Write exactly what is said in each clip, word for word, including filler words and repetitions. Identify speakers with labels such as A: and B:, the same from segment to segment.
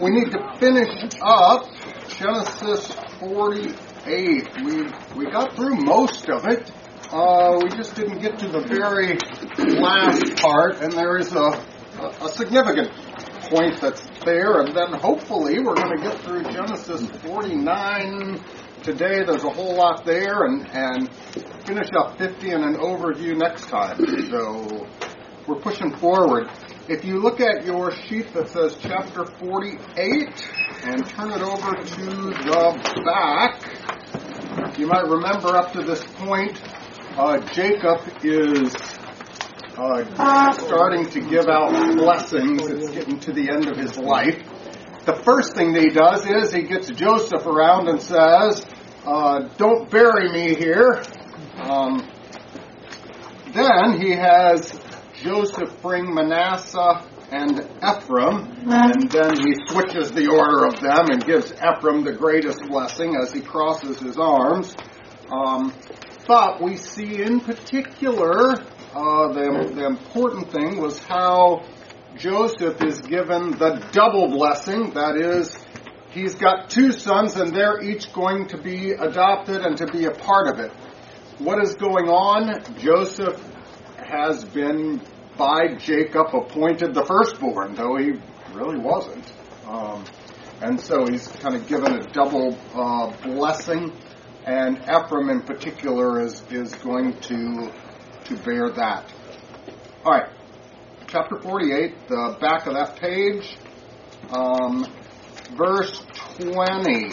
A: we need to finish up Genesis forty-eight. We we got through most of it. Uh, we just didn't get to the very last part, and there is a, a, a significant point that's there, and then hopefully we're going to get through Genesis forty-nine today. There's a whole lot there, and, and finish up fifty and an overview next time. So we're pushing forward. If you look at your sheet that says chapter forty-eight and turn it over to the back, you might remember up to this point, uh, Jacob is uh, starting to give out blessings. It's getting to the end of his life. The first thing that he does is he gets Joseph around and says, uh, don't bury me here. Um, then he has Joseph bring Manasseh and Ephraim, and then he switches the order of them and gives Ephraim the greatest blessing as he crosses his arms. Um, but we see in particular, uh, the, the important thing was how Joseph is given the double blessing. That is, he's got two sons and they're each going to be adopted and to be a part of it. What is going on? Joseph has been, by Jacob, appointed the firstborn, though he really wasn't. Um, and so he's kind of given a double uh, blessing, and Ephraim in particular is, is going to, to bear that. All right, chapter forty-eight, the back of that page, um, verse twenty.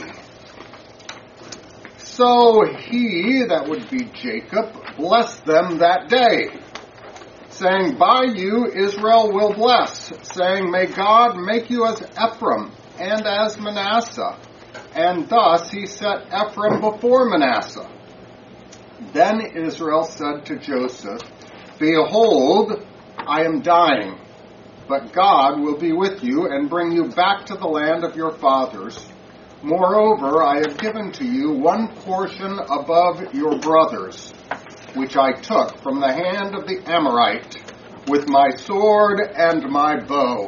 A: So he, that would be Jacob, blessed them that day, saying, by you Israel will bless, saying, may God make you as Ephraim and as Manasseh. And thus he set Ephraim before Manasseh. Then Israel said to Joseph, behold, I am dying, but God will be with you and bring you back to the land of your fathers. Moreover, I have given to you one portion above your brothers, which I took from the hand of the Amorite with my sword and my bow.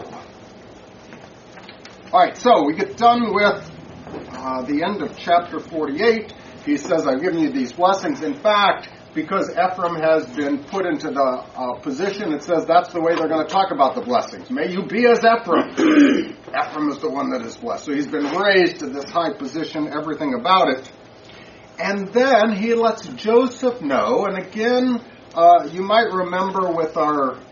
A: All right, so we get done with uh, the end of chapter forty-eight. He says, I've given you these blessings. In fact, because Ephraim has been put into the uh, position, it says that's the way they're going to talk about the blessings. May you be as Ephraim. Ephraim is the one that is blessed. So he's been raised to this high position, everything about it. And then he lets Joseph know, and again, uh, you might remember with our uh,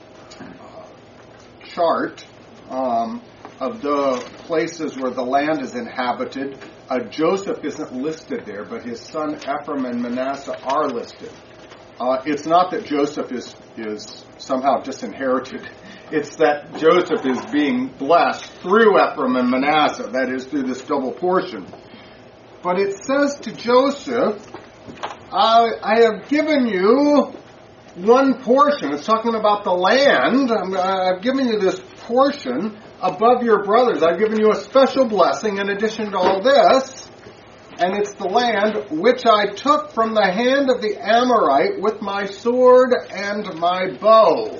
A: chart um, of the places where the land is inhabited, uh, Joseph isn't listed there, but his son Ephraim and Manasseh are listed. Uh, it's not that Joseph is, is somehow disinherited. It's that Joseph is being blessed through Ephraim and Manasseh, that is, through this double portion. But it says to Joseph, I, I have given you one portion. It's talking about the land. I'm, I've given you this portion above your brothers. I've given you a special blessing in addition to all this. And it's the land which I took from the hand of the Amorite with my sword and my bow.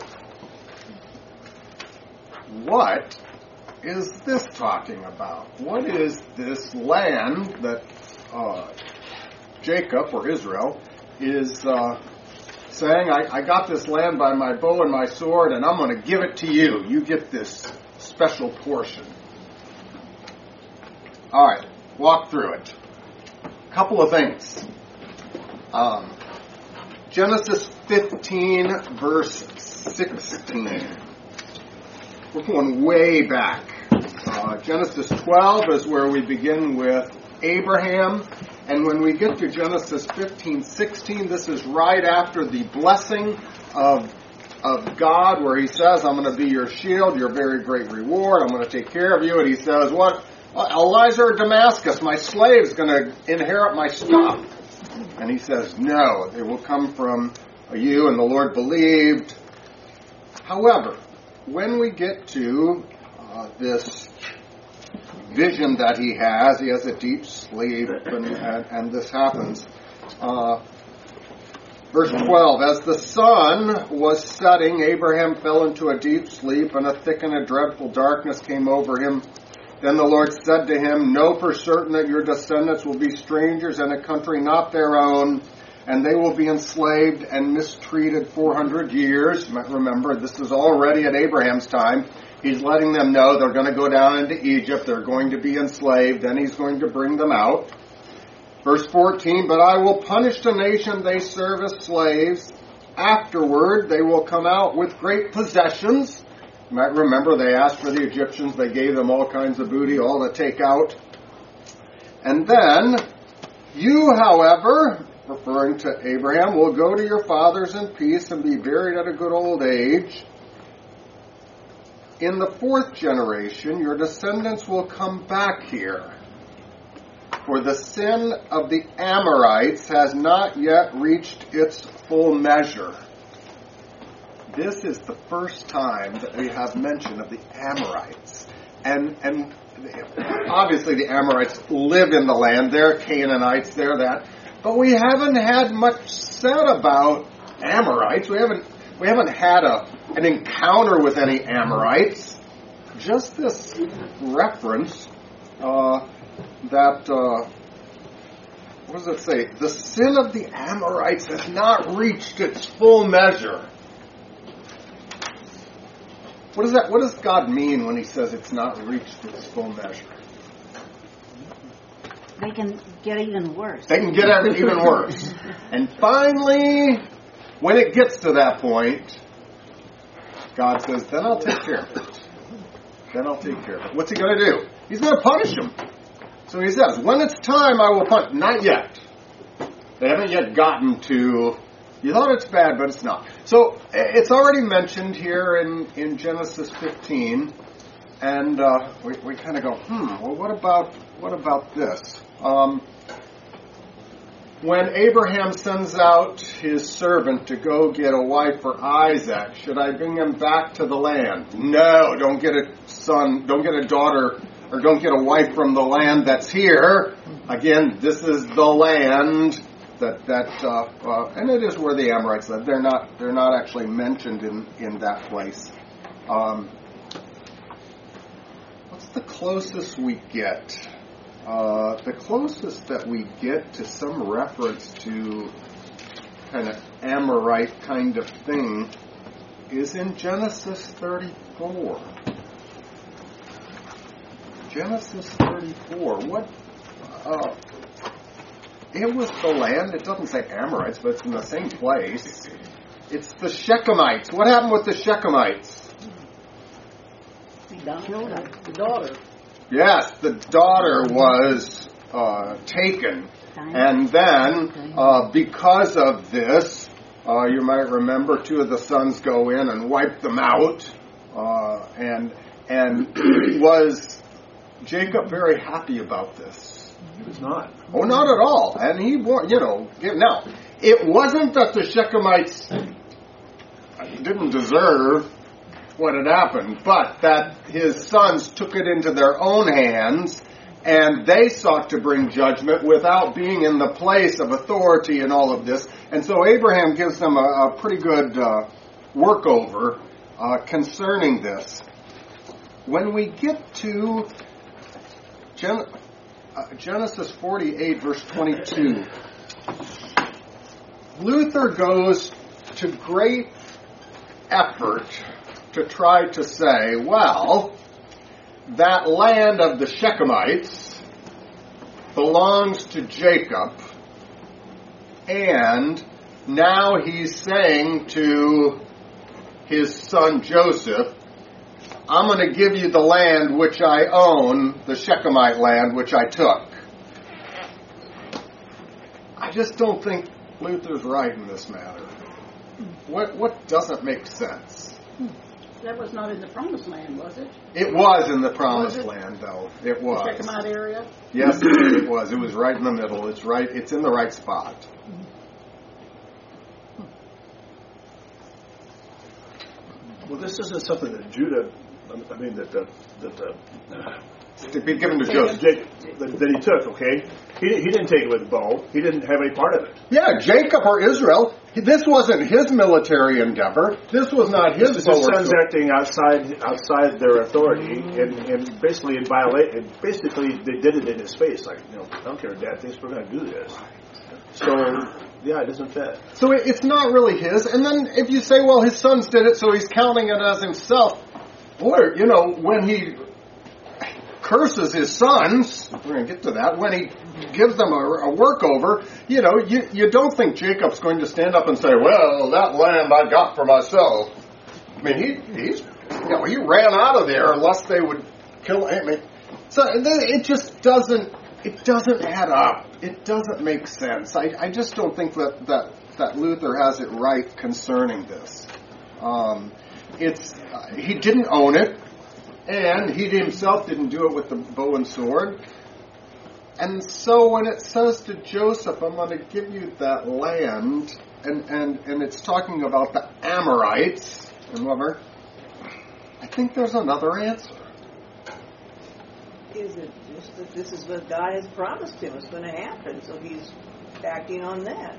A: What is this talking about? What is this land that uh, Jacob, or Israel, is uh, saying, I, I got this land by my bow and my sword, and I'm going to give it to you. You get this special portion. All right, walk through it. A couple of things. Um, Genesis fifteen, verse sixteen. We're going way back. Uh, Genesis twelve is where we begin with Abraham. And when we get to Genesis fifteen, sixteen, this is right after the blessing of, of God, where he says, I'm going to be your shield, your very great reward. I'm going to take care of you. And he says, what? Eliezer of Damascus, my slave, is going to inherit my stuff. And he says, no, it will come from you. And the Lord believed. However, when we get to uh, this vision that he has, he has a deep sleep, and, and, and this happens. Uh, verse twelve, as the sun was setting, Abraham fell into a deep sleep, and a thick and a dreadful darkness came over him. Then the Lord said to him, know for certain that your descendants will be strangers in a country not their own, and they will be enslaved and mistreated four hundred years. Remember, this is already at Abraham's time. He's letting them know they're going to go down into Egypt. They're going to be enslaved. Then he's going to bring them out. Verse fourteen, but I will punish the nation they serve as slaves. Afterward, they will come out with great possessions. You might remember they asked for the Egyptians. They gave them all kinds of booty, all to take out. And then, you, however, referring to Abraham, will go to your fathers in peace and be buried at a good old age. In the fourth generation, your descendants will come back here. For the sin of the Amorites has not yet reached its full measure. This is the first time that we have mention of the Amorites. And and obviously the Amorites live in the land. They're Canaanites, they're that. But we haven't had much said about Amorites. We haven't we haven't had a an encounter with any Amorites. Just this reference uh, that, uh, what does it say? The sin of the Amorites has not reached its full measure. What does that? What does God mean when He says it's not reached its full measure?
B: They can get even worse.
A: They can get even worse. And finally, when it gets to that point, God says, then I'll take care of it. Then I'll take care of it. What's He going to do? He's going to punish them. So He says, when it's time, I will punish. Not yet. They haven't yet gotten to, you thought it's bad, but it's not. So it's already mentioned here in, in Genesis fifteen. And uh, we, we kind of go, hmm, well, what about what about this? Um, when Abraham sends out his servant to go get a wife for Isaac, should I bring him back to the land? No, don't get a son, don't get a daughter, or don't get a wife from the land that's here. Again, this is the land that that, uh, uh, and it is where the Amorites live. They're not they're not actually mentioned in in that place. Um, what's the closest we get? Uh, the closest that we get to some reference to kind of Amorite kind of thing is in Genesis thirty-four. Genesis thirty-four. What? Uh, it was the land. It doesn't say Amorites, but it's in the same place. It's the Shechemites. What happened with the Shechemites?
C: The daughter.
A: Yes, the daughter was uh, taken. And then, uh, because of this, uh, you might remember two of the sons go in and wipe them out. Uh, and and was Jacob very happy about this?
D: He was not.
A: Oh, not at all. And he, you know, now, it wasn't that the Shechemites didn't deserve what had happened, but that his sons took it into their own hands, and they sought to bring judgment without being in the place of authority in all of this. And so Abraham gives them a, a pretty good uh, workover uh, concerning this. When we get to Gen- uh, Genesis forty-eight, verse twenty-two, Luther goes to great effort to try to say, well, that land of the Shechemites belongs to Jacob, and now he's saying to his son Joseph, I'm going to give you the land which I own, the Shechemite land which I took. I just don't think Luther's right in this matter. What what doesn't make sense?
C: That was not in the Promised Land, was it?
A: It was in the Promised
C: Was it?
A: Land, though. It was.
C: The Shechemite area?
A: Yes, it was. It was right in the middle. It's right. It's in the right spot.
D: Well, this isn't something that Judah, I mean, that the, that the,
A: To be given to Joseph.
D: Jacob, that, that he took, okay? He, he didn't take it with a bow. He didn't have any part of it.
A: Yeah, Jacob or Israel This wasn't his military endeavor. This was not his.
D: His sons acting outside outside their authority, and, and basically in violate. And basically, they did it in his face. Like, you know, I don't care, Dad thinks we're going to do this. So, yeah, it doesn't fit.
A: So it, it's not really his. And then if you say, well, his sons did it, so he's counting it as himself. Or, you know, when he curses his sons, we're going to get to that, when he gives them a, a workover, you know, you, you don't think Jacob's going to stand up and say, well, that land I got for myself. I mean, he he's, you know, he ran out of there unless they would kill him. I mean, so it just doesn't, it doesn't add up. It doesn't make sense. I, I just don't think that, that, that Luther has it right concerning this. Um, it's, uh, he didn't own it. And he himself didn't do it with the bow and sword. And so when it says to Joseph, I'm going to give you that land, and, and, and it's talking about the Amorites, and whatever, I think there's another answer.
E: Is it just that this is what God has promised him is going to happen, so he's acting on that?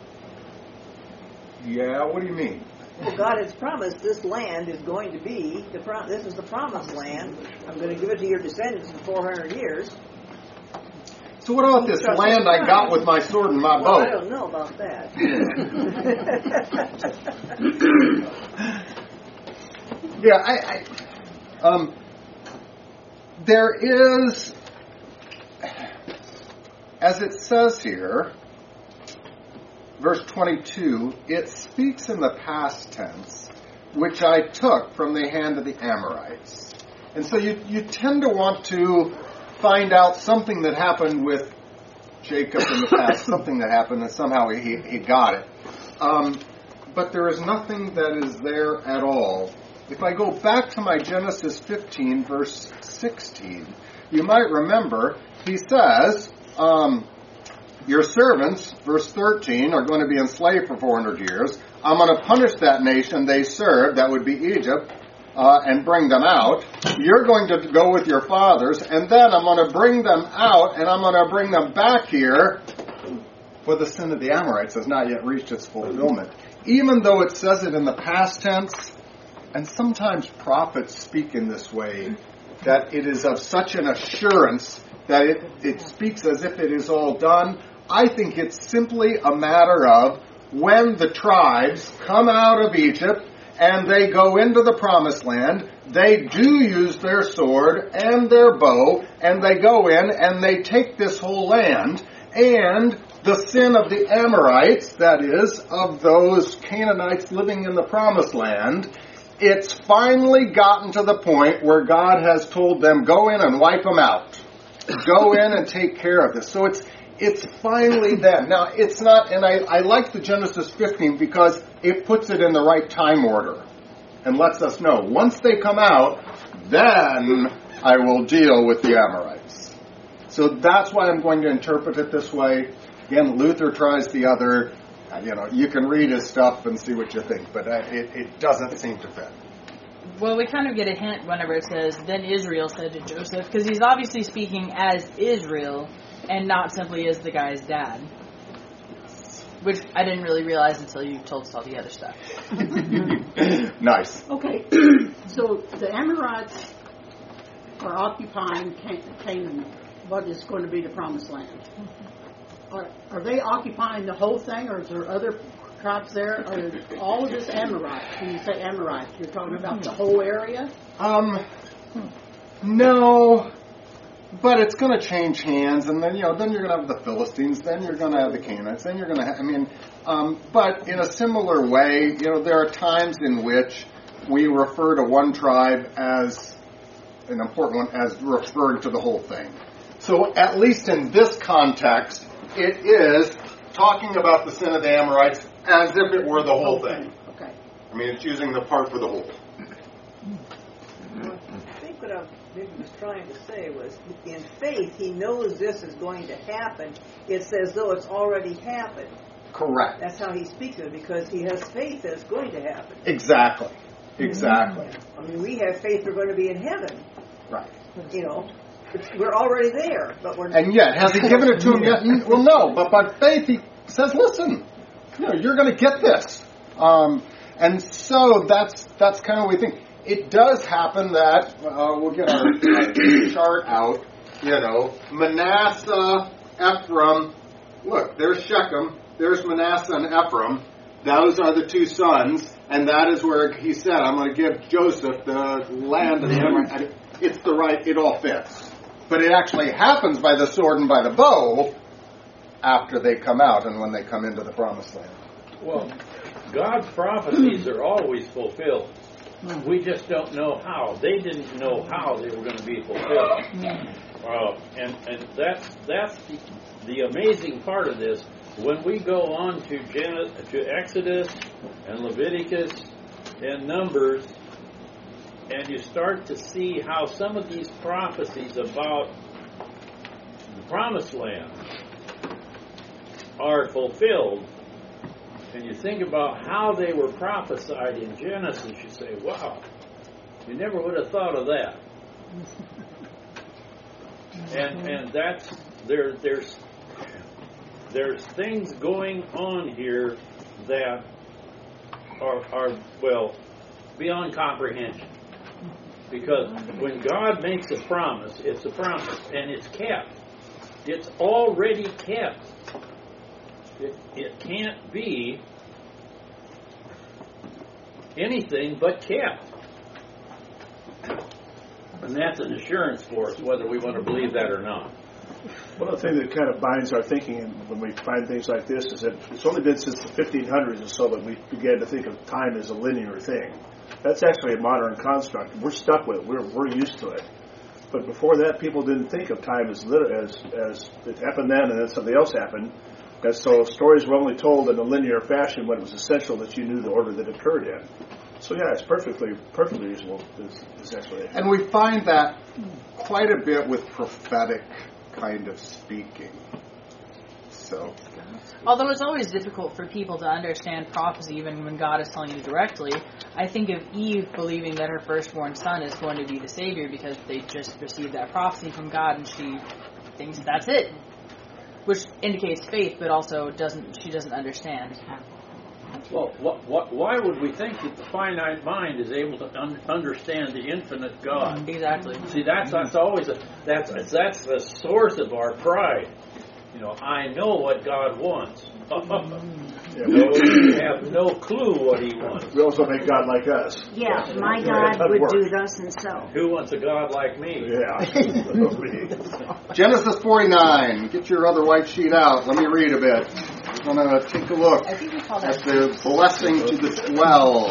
A: Yeah, what do you mean?
E: Well, God has promised this land is going to be, the pro- this is the promised land. I'm going to give it to your descendants in four hundred years.
A: So what about this land I got with my sword and my
E: Well,
A: bow?
E: I don't know about that.
A: Yeah, I, I um, there is, as it says here, verse twenty-two, it speaks in the past tense, which I took from the hand of the Amorites. And so you, you tend to want to find out something that happened with Jacob in the past, something that happened and somehow he, he got it. Um, but there is nothing that is there at all. If I go back to my Genesis fifteen, verse sixteen, you might remember he says, um, your servants, verse thirteen, are going to be enslaved for four hundred years. I'm going to punish that nation they served, that would be Egypt, uh, and bring them out. You're going to go with your fathers, and then I'm going to bring them out, and I'm going to bring them back here, for the sin of the Amorites has not yet reached its fulfillment. Even though it says it in the past tense, and sometimes prophets speak in this way, that it is of such an assurance that it, it speaks as if it is all done. I think it's simply a matter of when the tribes come out of Egypt and they go into the promised land, they do use their sword and their bow, and they go in and they take this whole land, and the sin of the Amorites, that is, of those Canaanites living in the promised land, it's finally gotten to the point where God has told them, go in and wipe them out. Go in and take care of this. So it's it's finally them. Now, it's not, and I, I like the Genesis fifteen because it puts it in the right time order and lets us know, once they come out, then I will deal with the Amorites. So that's why I'm going to interpret it this way. Again, Luther tries the other. You know, you can read his stuff and see what you think, but uh, it, it doesn't seem to fit.
F: Well, we kind of get a hint whenever it says, then Israel said to Joseph, because he's obviously speaking as Israel and not simply as the guy's dad. Which I didn't really realize until you told us all the other stuff.
A: Nice.
C: Okay, so the Amorites are occupying Can- Canaan, what is going to be the promised land. Are, are they occupying the whole thing, or is there other tribes there? Or all of this Amorites? When you say Amorites, you're talking about the whole area?
A: Um, no, but it's going to change hands, and then you know, then you're going to have the Philistines, then you're going to have the Canaanites, then you're going to have. I mean, um, but in a similar way, you know, there are times in which we refer to one tribe as an important one as referring to the whole thing. So at least in this context, it is talking about the sin of the Amorites as if it were the whole thing.
C: Okay.
A: I mean, it's using the part for the whole.
E: I think what I maybe was trying to say was, in faith, he knows this is going to happen. It's as though it's already happened.
A: Correct.
E: That's how he speaks of it, because he has faith that it's going to happen.
A: Exactly. Exactly.
E: I mean, we have faith we're going to be in heaven.
A: Right.
E: You know, it's, we're already there, but we're.
A: And yet, has he given it to him yet? Well, no. But by faith, he says, "Listen, you know, you're going to get this. Um, and so that's that's kind of what we think. It does happen that uh, we'll get our, our chart out. You know, Manasseh, Ephraim. Look, there's Shechem. There's Manasseh and Ephraim. Those are the two sons, and that is where he said, "I'm going to give Joseph the land of the Amorites." It's the right. It all fits. But it actually happens by the sword and by the bow after they come out and when they come into the promised land.
G: Well, God's prophecies are always fulfilled. We just don't know how. They didn't know how they were going to be fulfilled. Uh, and and that's that's the, the amazing part of this. When we go on to Gen- to Exodus and Leviticus and Numbers, and you start to see how some of these prophecies about the promised land are fulfilled, and you think about how they were prophesied in Genesis, you say, wow, you never would have thought of that. And and that's there there's there's things going on here that are are well beyond comprehension. Because when God makes a promise, it's a promise, and it's kept. It's already kept. It, it can't be anything but kept. And that's an assurance for us, whether we want to believe that or not.
D: One of the things that kind of binds our thinking when we find things like this is that it's only been since the fifteen hundreds or so that we began to think of time as a linear thing. That's actually a modern construct. We're stuck with it. We're we're used to it. But before that, people didn't think of time as as as it happened then, and then something else happened. And so stories were only told in a linear fashion when it was essential that you knew the order that occurred in. So yeah, it's perfectly perfectly reasonable, this, this explanation.
A: And we find that quite a bit with prophetic kind of speaking. So,
F: although it's always difficult for people to understand prophecy even when God is telling you directly, I think of Eve believing that her firstborn son is going to be the Savior because they just received that prophecy from God and she thinks that's it. Which indicates faith, but also doesn't she doesn't understand.
G: Well, what, what, why would we think that the finite mind is able to un- understand the infinite God?
F: Exactly.
G: See, that's that's always a that's that's the source of our pride. You know, I know what God wants.
D: Yeah,
G: No, we have no clue what He wants.
D: we also make God like us.
B: Yeah, my
D: Yeah,
B: God
D: that
B: would
D: works.
B: do thus and so.
G: Who wants a God like me?
D: Yeah.
A: Genesis forty-nine. Get your other white sheet out. Let me read a bit. We're going to take a look
F: I think we call
A: at
F: that
A: the blessing to the twelve.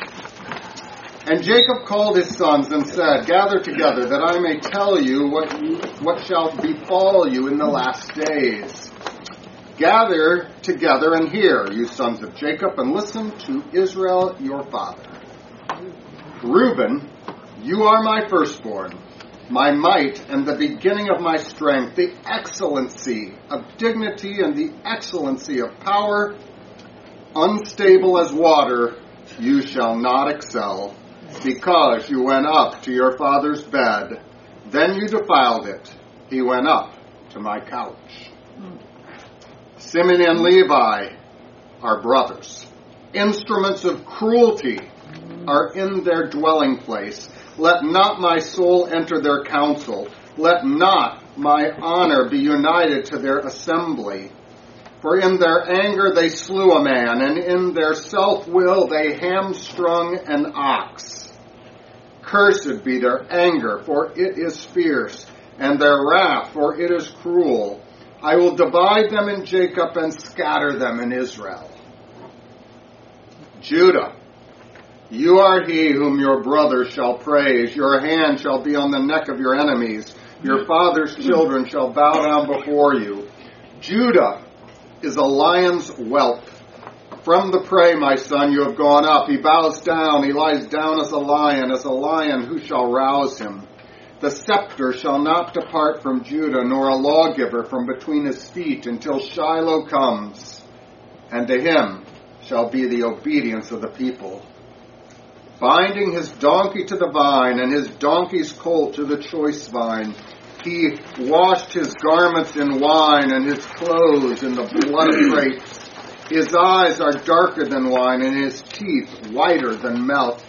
A: And Jacob called his sons and said, "Gather together, that I may tell you what you, what shall befall you in the last days. Gather together and hear, you sons of Jacob, and listen to Israel your father. Reuben, you are my firstborn, my might and the beginning of my strength, the excellency of dignity and the excellency of power. Unstable as water, you shall not excel, because you went up to your father's bed. Then you defiled it. He went up to my couch. Simeon and Levi are brothers. Instruments of cruelty are in their dwelling place. Let not my soul enter their council. Let not my honor be united to their assembly. For in their anger they slew a man, and in their self-will they hamstrung an ox. Cursed be their anger, for it is fierce, and their wrath, for it is cruel. I will divide them in Jacob and scatter them in Israel. Judah, you are he whom your brother shall praise. Your hand shall be on the neck of your enemies. Your father's children shall bow down before you. Judah is a lion's whelp. From the prey, my son, you have gone up. He bows down. He lies down as a lion. As a lion, who shall rouse him? The scepter shall not depart from Judah, nor a lawgiver from between his feet, until Shiloh comes, and to him shall be the obedience of the people. Binding his donkey to the vine, and his donkey's colt to the choice vine, he washed his garments in wine, and his clothes in the blood of grapes. His eyes are darker than wine, and his teeth whiter than milk.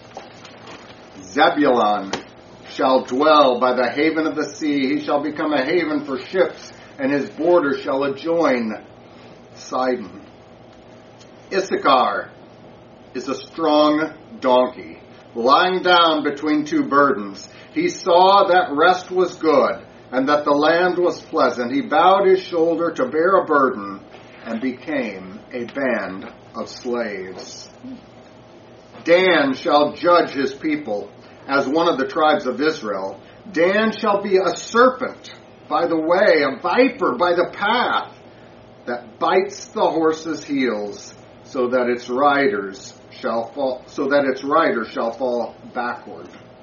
A: Zebulun shall dwell by the haven of the sea. He shall become a haven for ships, and his border shall adjoin Sidon. Issachar is a strong donkey, lying down between two burdens. He saw that rest was good, and that the land was pleasant. He bowed his shoulder to bear a burden, and became a band of slaves. Dan shall judge his people as one of the tribes of Israel. Dan shall be a serpent by the way, a viper by the path, that bites the horse's heels, so that its riders shall fall, so that its rider shall fall backward.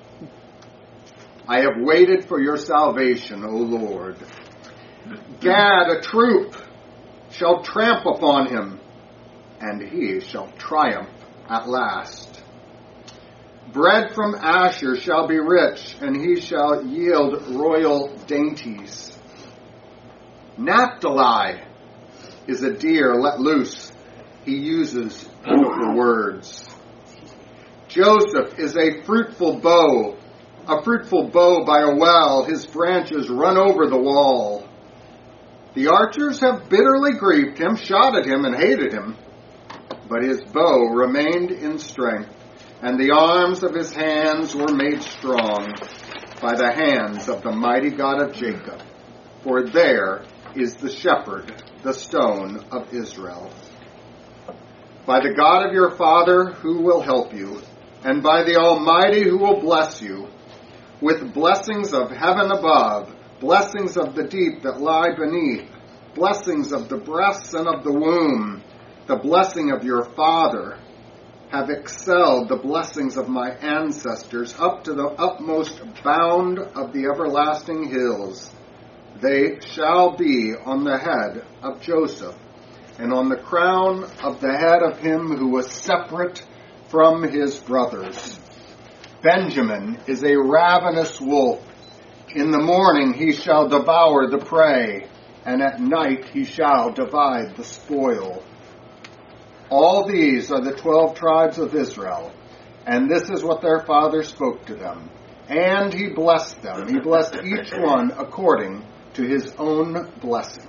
A: I have waited for your salvation, O Lord. Gad, a troop, shall tramp upon him, and he shall triumph at last. Bread from Asher shall be rich, and he shall yield royal dainties. Naphtali is a deer let loose. He uses beautiful words. Joseph is a fruitful bow, a fruitful bow by a well. His branches run over the wall. The archers have bitterly grieved him, shot at him, and hated him. But his bow remained in strength, and the arms of his hands were made strong by the hands of the mighty God of Jacob. For there is the shepherd, the stone of Israel. By the God of your father who will help you, and by the Almighty who will bless you, with blessings of heaven above, blessings of the deep that lie beneath, blessings of the breasts and of the womb, the blessing of your father, have excelled the blessings of my ancestors up to the utmost bound of the everlasting hills. They shall be on the head of Joseph, and on the crown of the head of him who was separate from his brothers. Benjamin is a ravenous wolf. In the morning he shall devour the prey, and at night he shall divide the spoil. All these are the twelve tribes of Israel, and this is what their father spoke to them. And he blessed them. He blessed each one according to his own blessing.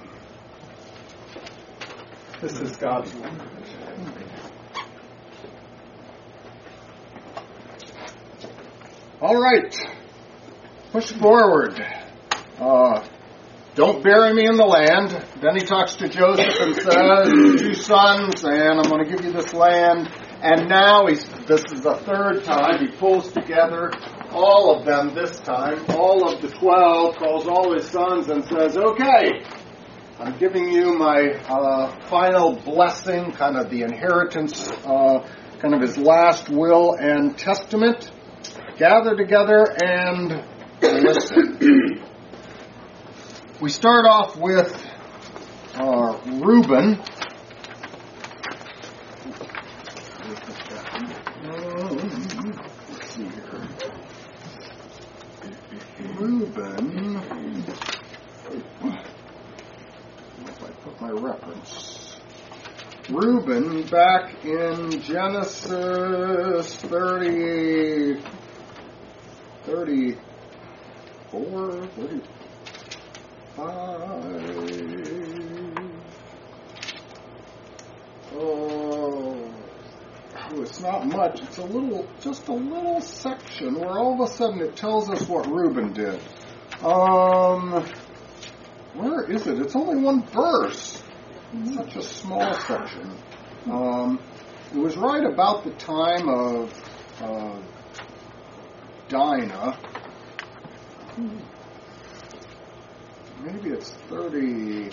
H: This is God's word.
A: All right. Push forward. Uh, don't bury me in the land. Then he talks to Joseph and says, two sons, and I'm going to give you this land. And now, he's, this is the third time, he pulls together all of them this time, all of the twelve, calls all his sons and says, okay, I'm giving you my uh, final blessing, kind of the inheritance, uh, kind of his last will and testament. Gather together and listen. We start off with uh, Reuben. Let's see here. Reuben. If I put my reference. Reuben, back in Genesis thirty, thirty-four, thirty-five. Oh, it's not much. It's a little, just a little section where all of a sudden it tells us what Reuben did. Um, where is it? It's only one verse. It's such a small section. Um, it was right about the time of uh, Dinah. Maybe it's thirty-five.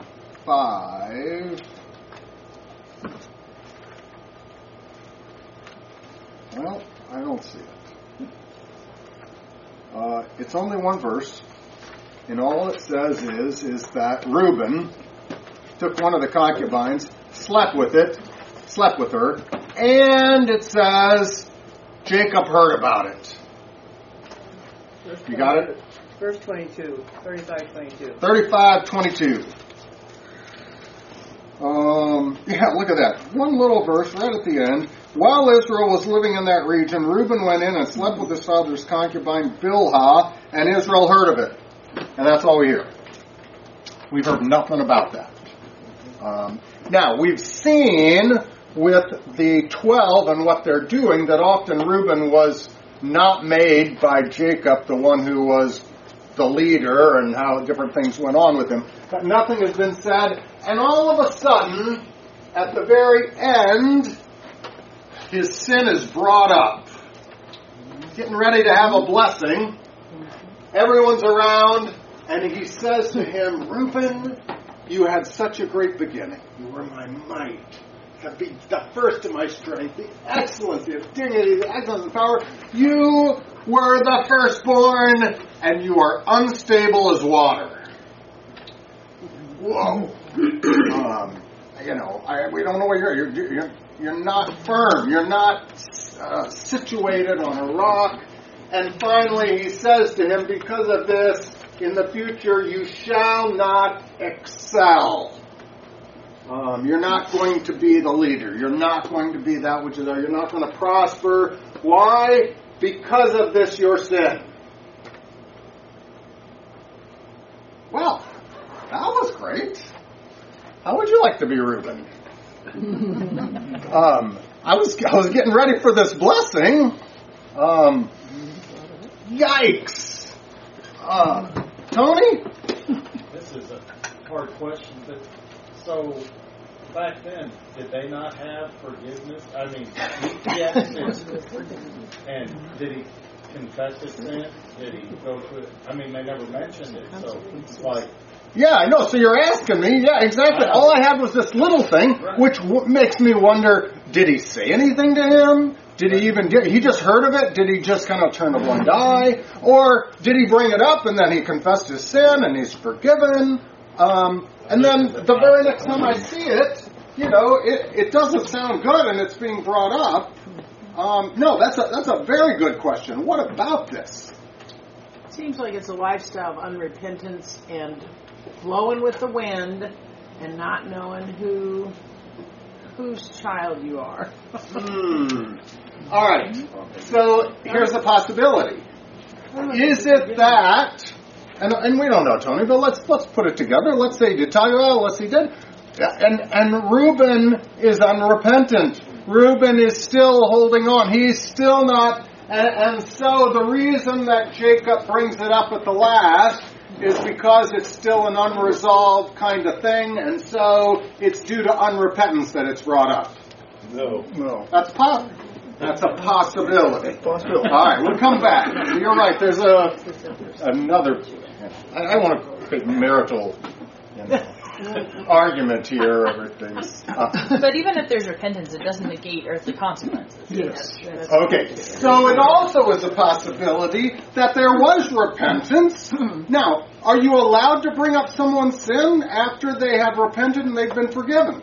A: Well, I don't see it. Uh, it's only one verse, and all it says is, is that Reuben took one of the concubines, slept with it, slept with her, and it says Jacob heard about it. You got it?
E: Verse twenty-two, thirty-five twenty-two.
A: thirty-five twenty-two. Uh, Um, yeah, look at that. One little verse right at the end. While Israel was living in that region, Reuben went in and slept with his father's concubine Bilhah, and Israel heard of it. And that's all we hear. We've heard nothing about that. Um, now, we've seen with the twelve and what they're doing that often Reuben was not made by Jacob, the one who was the leader, and how different things went on with him. But nothing has been said. And all of a sudden, at the very end, his sin is brought up. Getting ready to have a blessing. Everyone's around, and he says to him, Reuben, you had such a great beginning. You were my might. Have been the first of my strength, the excellency of dignity, the excellence of power. You were the firstborn, and you are unstable as water. Whoa. um, you know, I, we don't know where you're. You're, you're, you're not firm. You're not uh, situated on a rock. And finally, he says to him, because of this, in the future you shall not excel. Um, you're not going to be the leader. You're not going to be that which is there. You're not going to prosper. Why? Because of this, your sin. Well, that was great. How would you like to be Reuben? um, I was I was getting ready for this blessing. Um, yikes. Uh, Tony?
H: This is a hard question, but so back then, did they not have forgiveness? I mean, he had sin, and did he confess his sin? Did he go to it? I mean, they never mentioned it, so it's like.
A: Yeah, I know. So you're asking me. Yeah, exactly. All I had was this little thing,
H: right.
A: which w- makes me wonder, did he say anything to him? Did he even get, he just heard of it? Did he just kind of turn a blind eye? Or did he bring it up and then he confessed his sin and he's forgiven? Um, and then the very next time I see it, you know, it, it doesn't sound good and it's being brought up. Um, no, that's a, that's a very good question. What about this?
I: Seems like it's a lifestyle of unrepentance and flowing with the wind and not knowing who whose child you are.
A: Hmm. All right. So here's the possibility. Is it that, and, and we don't know, Tony, but let's let's put it together. Let's say he did talk about it. Let's say he did. And, and Reuben is unrepentant. Reuben is still holding on. He's still not. And, and so the reason that Jacob brings it up at the last is because it's still an unresolved kind of thing, and so it's due to unrepentance that it's brought up.
G: No.
A: No. That's possible. That's a possibility. Possibility. All right, we'll come back. You're right. There's a another. I, I want to create marital you know, argument here. Everything's. Uh,
F: But even if there's repentance, it doesn't negate earthly consequences.
A: Yes. Okay. So it also is a possibility that there was repentance. Now, are you allowed to bring up someone's sin after they have repented and they've been forgiven?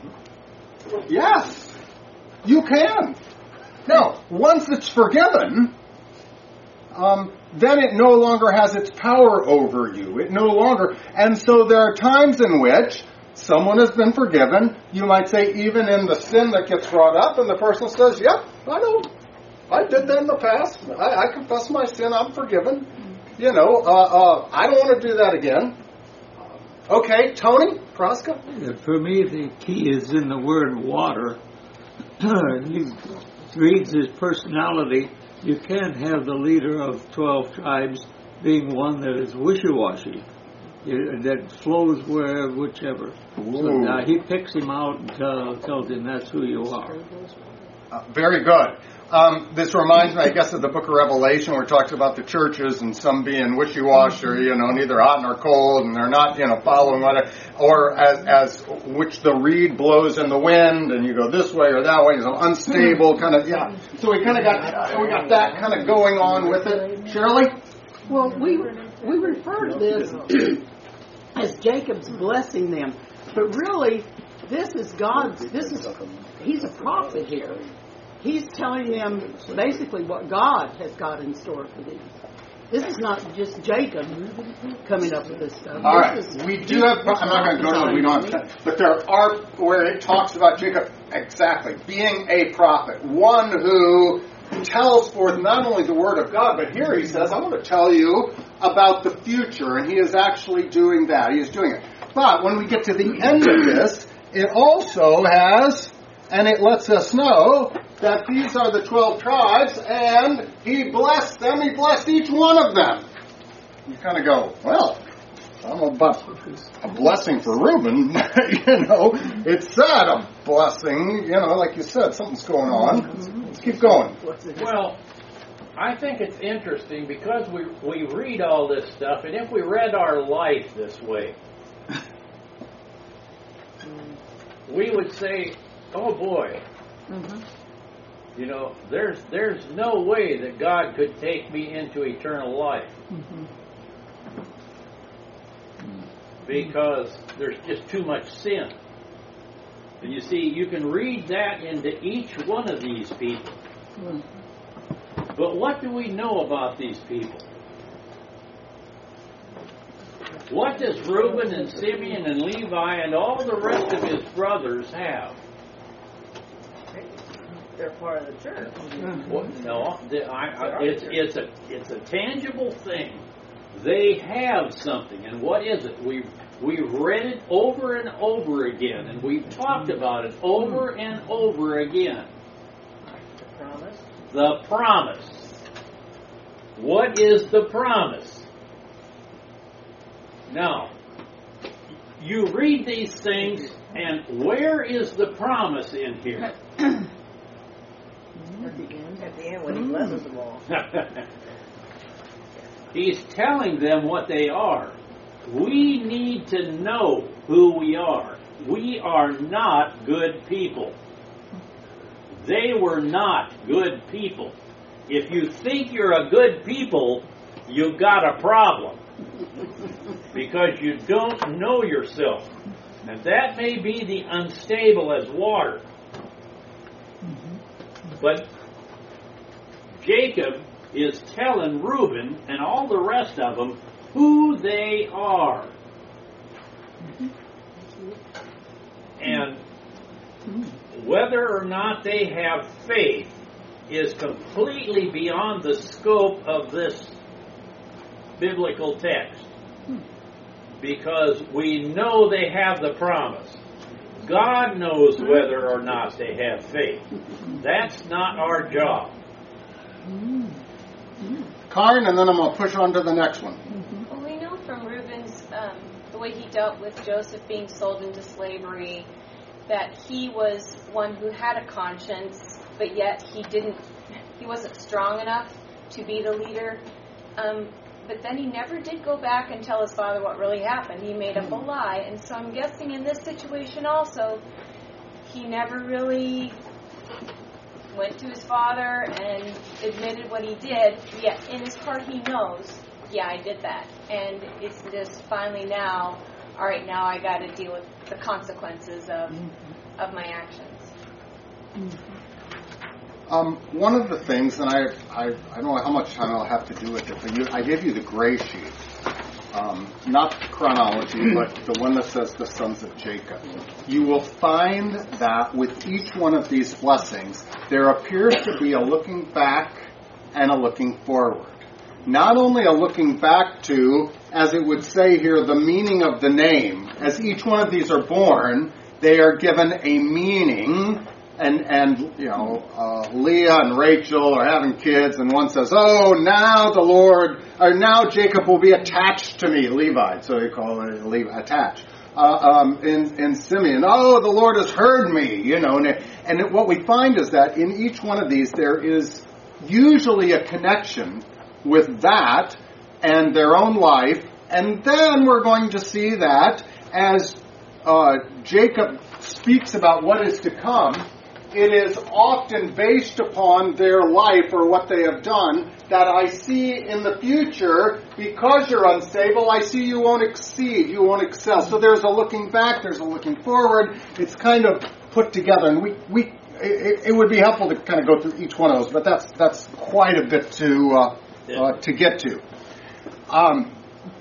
A: Yes. You can. Now, once it's forgiven, um, then it no longer has its power over you. It no longer. And so there are times in which someone has been forgiven. You might say even in the sin that gets brought up, and the person says, yep, I know. I did that in the past. I, I confess my sin. I'm forgiven. You know, uh, uh, I don't want to do that again. Okay, Tony, Praska?
J: For me, the key is in the word water. He reads his personality. You can't have the leader of twelve tribes being one that is wishy-washy, that flows where, whichever. So now he picks him out and tell, tells him that's who you are.
A: Uh, very good. Um, this reminds me, I guess, of the book of Revelation where it talks about the churches and some being wishy-washy, you know, neither hot nor cold, and they're not, you know, following whatever, or as, as which the reed blows in the wind, and you go this way or that way, so unstable, kind of, yeah. So we kind of got, uh, we got that kind of going on with it. Shirley?
C: Well, we we refer to this as Jacob's blessing them, but really, this is God's. This is he's a prophet here. He's telling them basically what God has got in store for them. This is not just Jacob coming up with this stuff.
A: All right,
C: This is-
A: we do have. I'm not going to go to it. We don't have time. But there are where it talks about Jacob exactly being a prophet, one who tells forth not only the word of God, but here he says, "I want to tell you about the future," and he is actually doing that. He is doing it. But when we get to the end of this, it also has, and it lets us know that these are the twelve tribes, and he blessed them. He blessed each one of them. You kind of go, well, I don't know about a blessing for Reuben. You know, it said a blessing. You know, like you said, something's going on. Let's keep going.
G: Well, I think it's interesting because we we read all this stuff, and if we read our life this way, we would say, "Oh boy,
C: Mhm.
G: you know, there's there's no way that God could take me into eternal life
C: Mhm.
G: because there's just too much sin." And you see, you can read that into each one of these people.
C: Mhm.
G: But what do we know about these people? What does Reuben and Simeon and Levi and all the rest of his brothers have?
E: They're part of the church.
G: What, no, the, I, I, it's it's a it's a tangible thing. They have something, and what is it? We we've read it over and over again, and we've talked about it over and over again.
E: The promise.
G: The promise. What is the promise? Now, you read these things, and where is the promise in here?
E: At the end. At the end, when he blesses them all.
G: He's telling them what they are. We need to know who we are. We are not good people. They were not good people. If you think you're a good people, you've got a problem. Because you don't know yourself. And that may be the unstable as water. But Jacob is telling Reuben and all the rest of them who they are. And whether or not they have faith is completely beyond the scope of this biblical text. Because we know they have the promise. God knows whether or not they have faith. That's not our job.
A: Karen, and then I'm going to push on to the next one.
K: Well, we know from Reuben's, um, the way he dealt with Joseph being sold into slavery, that he was one who had a conscience, but yet he didn't, he wasn't strong enough to be the leader. Um, but then he never did go back and tell his father what really happened. He made up a lie. And so I'm guessing in this situation also, he never really went to his father and admitted what he did, yet in his heart he knows, yeah, I did that. And it's just finally now, all right, now I got to deal with the consequences of of my actions.
A: Um, one of the things, and I, I I don't know how much time I'll have to do with it, but you, I gave you the gray sheet. Um, not chronology, but the one that says the sons of Jacob. You will find that with each one of these blessings, there appears to be a looking back and a looking forward. Not only a looking back to, as it would say here, the meaning of the name. As each one of these are born, they are given a meaning. And, and you know, uh, Leah and Rachel are having kids, and one says, oh, now the Lord, or now Jacob will be attached to me, Levi, so they call it Levi, attached. Uh, um, in, in Simeon, oh, the Lord has heard me, you know. And, it, and it, what we find is that in each one of these, there is usually a connection with that and their own life. And then we're going to see that as uh, Jacob speaks about what is to come, it is often based upon their life or what they have done that I see in the future, because you're unstable, I see you won't exceed, you won't excel. So there's a looking back, there's a looking forward. It's kind of put together, and we, we it, it would be helpful to kind of go through each one of those, but that's that's quite a bit to uh, uh, to get to. Um,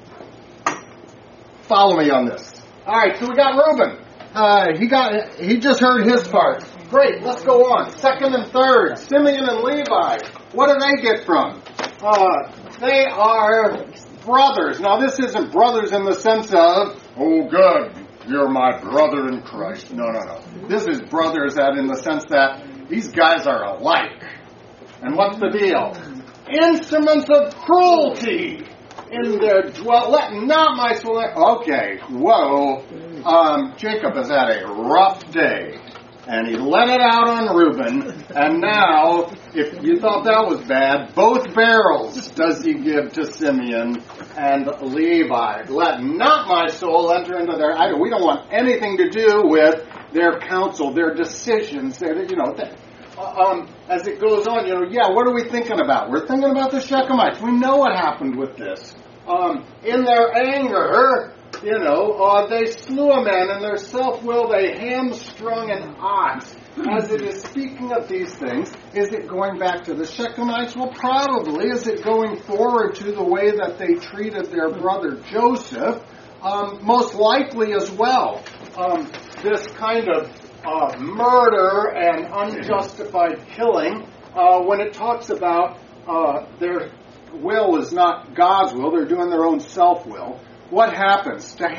A: follow me on this. All right, so we got Reuben. Uh, he got he just heard his part. Great, let's go on. Second and third, Simeon and Levi. What do they get from? Uh, they are brothers. Now, this isn't brothers in the sense of, oh, good, you're my brother in Christ. No, no, no. This is brothers that in the sense that these guys are alike. And what's the deal? Instruments of cruelty in their dwell. Let not my soul. Okay, whoa. Um, Jacob has had a rough day. And he let it out on Reuben. And now, if you thought that was bad, both barrels does he give to Simeon and Levi. Let not my soul enter into their... I, we don't want anything to do with their counsel, their decisions. Their, you know, they, um, as it goes on, you know, yeah, what are we thinking about? We're thinking about the Shechemites. We know what happened with this. Um, in their anger... You know, uh, they slew a man, in their self-will they hamstrung an ox. As it is speaking of these things, is it going back to the Shechemites? Well, probably. Is it going forward to the way that they treated their brother Joseph? Um, most likely as well. Um, this kind of uh, murder and unjustified killing, uh, when it talks about uh, their will is not God's will, they're doing their own self-will. What happens? To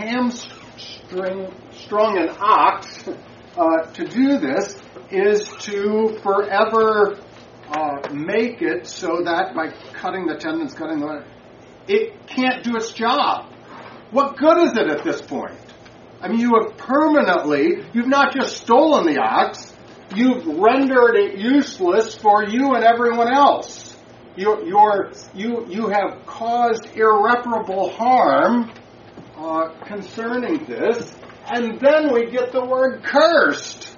A: hamstring strung an ox, uh, to do this is to forever uh, make it so that by cutting the tendons, cutting the... it can't do its job. What good is it at this point? I mean, you have permanently, you've not just stolen the ox, you've rendered it useless for you and everyone else. You're, you're, you you have caused irreparable harm uh, concerning this, and then we get the word cursed.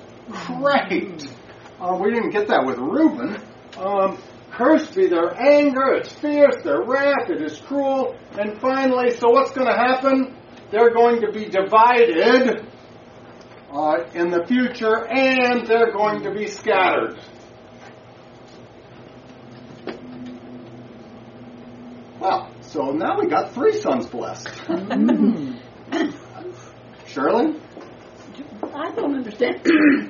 A: Great. Uh, we didn't get that with Reuben. Um, cursed be their anger, it's fierce, their wrath, it is cruel. And finally, so what's going to happen? They're going to be divided uh, in the future, and they're going to be scattered. Well, so now we got three sons blessed. Shirley?
C: I don't understand.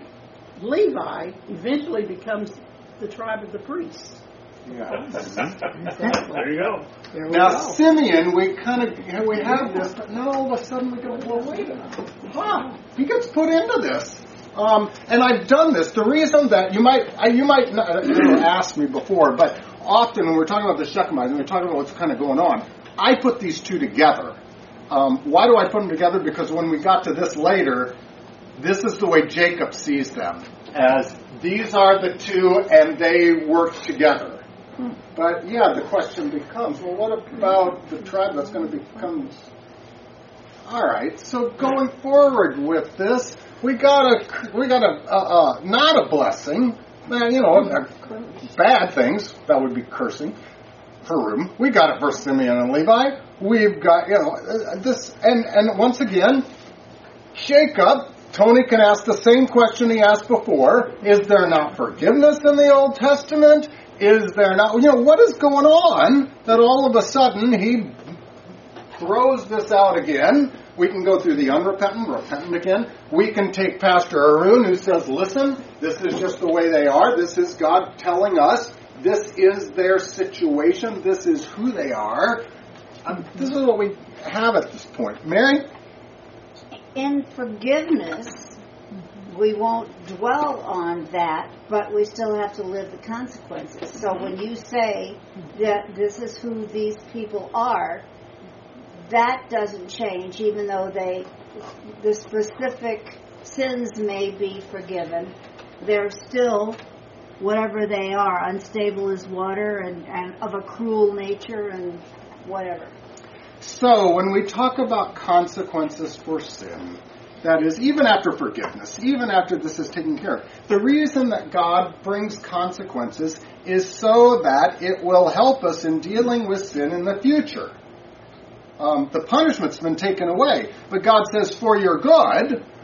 C: Levi eventually becomes the tribe of the priests.
A: Yeah.
C: Exactly.
D: There you go.
C: There we
A: Now,
C: go.
A: Simeon, we kind of we have this, but now all of a sudden we go, well, wait a minute. Wow, he gets put into this. Um, and I've done this. The reason that you might I, you might not you know, ask me before, but often when we're talking about the Shechemites and we're talking about what's kind of going on, I put these two together. Um, why do I put them together? Because when we got to this later, this is the way Jacob sees them, as these are the two and they work together. But yeah, the question becomes, well, what about the tribe that's going to become... All right, so going forward with this, we got a, we got a, uh, uh, not a blessing, man, you know, bad things, that would be cursing for Reuben. We got it for Simeon and Levi. We've got, you know, this, and, and once again, Jacob, Tony can ask the same question he asked before. Is there not forgiveness in the Old Testament? Is there not, you know, what is going on that all of a sudden he throws this out again? We can go through the unrepentant, repentant again. We can take Pastor Arun who says, listen, this is just the way they are. This is God telling us. This is their situation. This is who they are. Um, this is what we have at this point. Mary?
B: In forgiveness, we won't dwell on that, but we still have to live the consequences. So when you say that this is who these people are, that doesn't change, even though they, the specific sins may be forgiven. They're still, whatever they are, unstable as water and, and of a cruel nature and whatever.
A: So when we talk about consequences for sin, that is, even after forgiveness, even after this is taken care of, the reason that God brings consequences is so that it will help us in dealing with sin in the future. Um, the punishment's been taken away, but God says, for your good,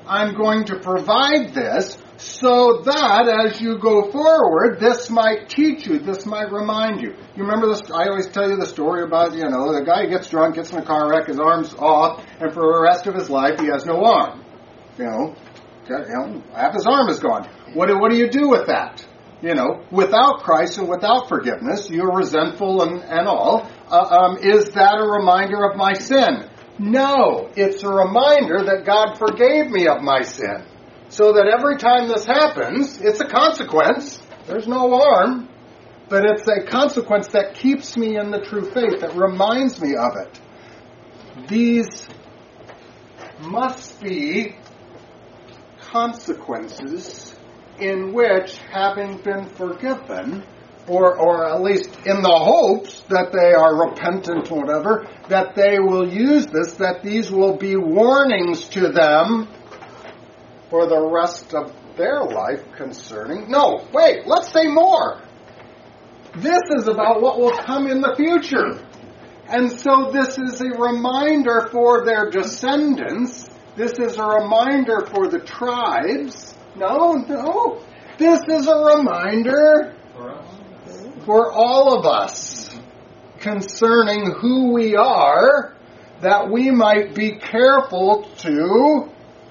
A: I'm going to provide this so that as you go forward, this might teach you, this might remind you. You remember this? I always tell you the story about, you know, the guy gets drunk, gets in a car wreck, his arm's off, and for the rest of his life he has no arm. You know, you know half his arm is gone. What do, what do you do with that? You know, without Christ and without forgiveness, you're resentful and, and all. Uh, um, is that a reminder of my sin? No, it's a reminder that God forgave me of my sin. So that every time this happens, it's a consequence. There's no arm. But it's a consequence that keeps me in the true faith, that reminds me of it. These must be consequences in which, having been forgiven, or or at least in the hopes that they are repentant or whatever, that they will use this, that these will be warnings to them for the rest of their life concerning... No, wait, let's say more. This is about what will come in the future. And so this is a reminder for their descendants. This is a reminder for the tribes. No, no. This is a reminder for all of us concerning who we are, that we might be careful to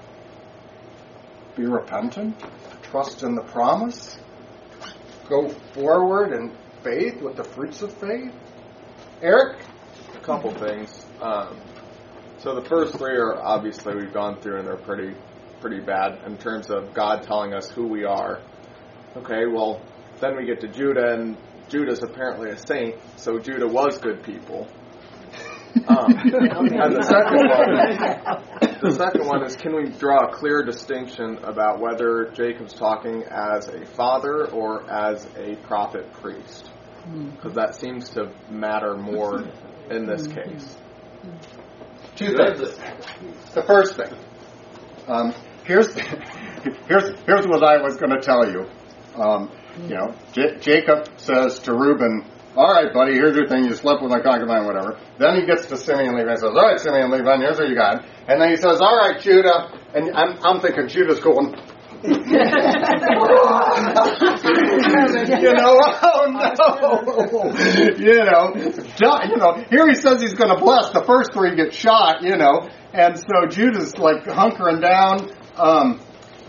A: be repentant, trust in the promise, go forward in faith with the fruits of faith. Eric?
L: A couple things. Um, so the first three are obviously we've gone through and they're pretty pretty bad in terms of God telling us who we are. Okay, well, then we get to Judah, and Judah's apparently a saint, so Judah was good people. Um, and the second one, the second one is, can we draw a clear distinction about whether Jacob's talking as a father or as a prophet priest? Because that seems to matter more in this case.
A: Two things. The first thing. Um, here's here's here's what I was going to tell you. Um, you know, J- Jacob says to Reuben, "All right, buddy, here's your thing. You slept with my concubine, whatever." Then he gets to Simeon and Levi and says, "All right, Simeon and Levi, here's what you got." And then he says, "All right, Judah." And I'm I'm thinking Judah's going, you know, oh no, you know, you know. Here he says he's going to bless. The first three get shot, you know, and so Judah's like hunkering down. Um,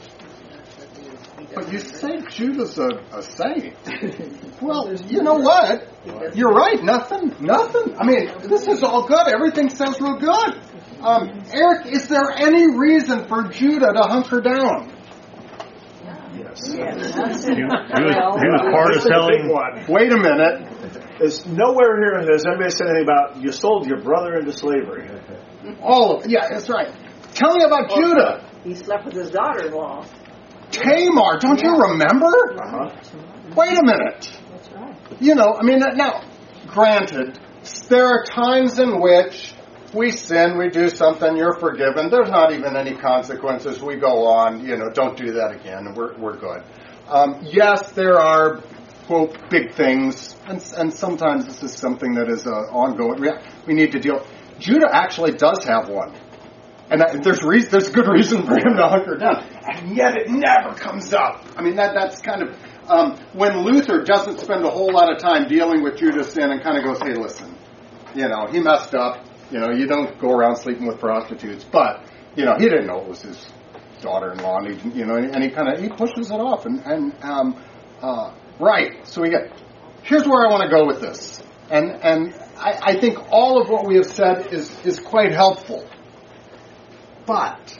A: but you say Judah's a, a saint. Well, you know what? You're right. Nothing, nothing. I mean, this is all good. Everything sounds real good. Um, Eric, is there any reason for Judah to hunker down?
D: Yes.
M: yes. He, he, was, he was part of telling.
A: Wait a minute.
D: There's nowhere here has anybody said anything about you sold your brother into slavery.
A: All of it. Yeah, that's right. Tell me about well, Judah.
E: He slept with his daughter-in-law.
A: Tamar, don't yeah. you remember?
D: Uh-huh.
A: Wait a minute.
E: That's right.
A: You know, I mean, now, granted, there are times in which we sin, we do something, you're forgiven. There's not even any consequences. We go on, you know, don't do that again, and we're we're good. Um, yes, there are, quote, big things, and, and sometimes this is something that is uh, ongoing. We, we need to deal. Judah actually does have one. And that, there's reason, there's a good reason for him to hunker down. And yet it never comes up. I mean, that that's kind of, um, when Luther doesn't spend a whole lot of time dealing with Judah's sin and kind of goes, hey, listen, you know, he messed up. You know, you don't go around sleeping with prostitutes. But, you know, he didn't know it was his daughter-in-law. And he, you know, and he kind of, he pushes it off. And, and um, uh, right, so we get, here's where I want to go with this. And, and I, I think all of what we have said is, is quite helpful. But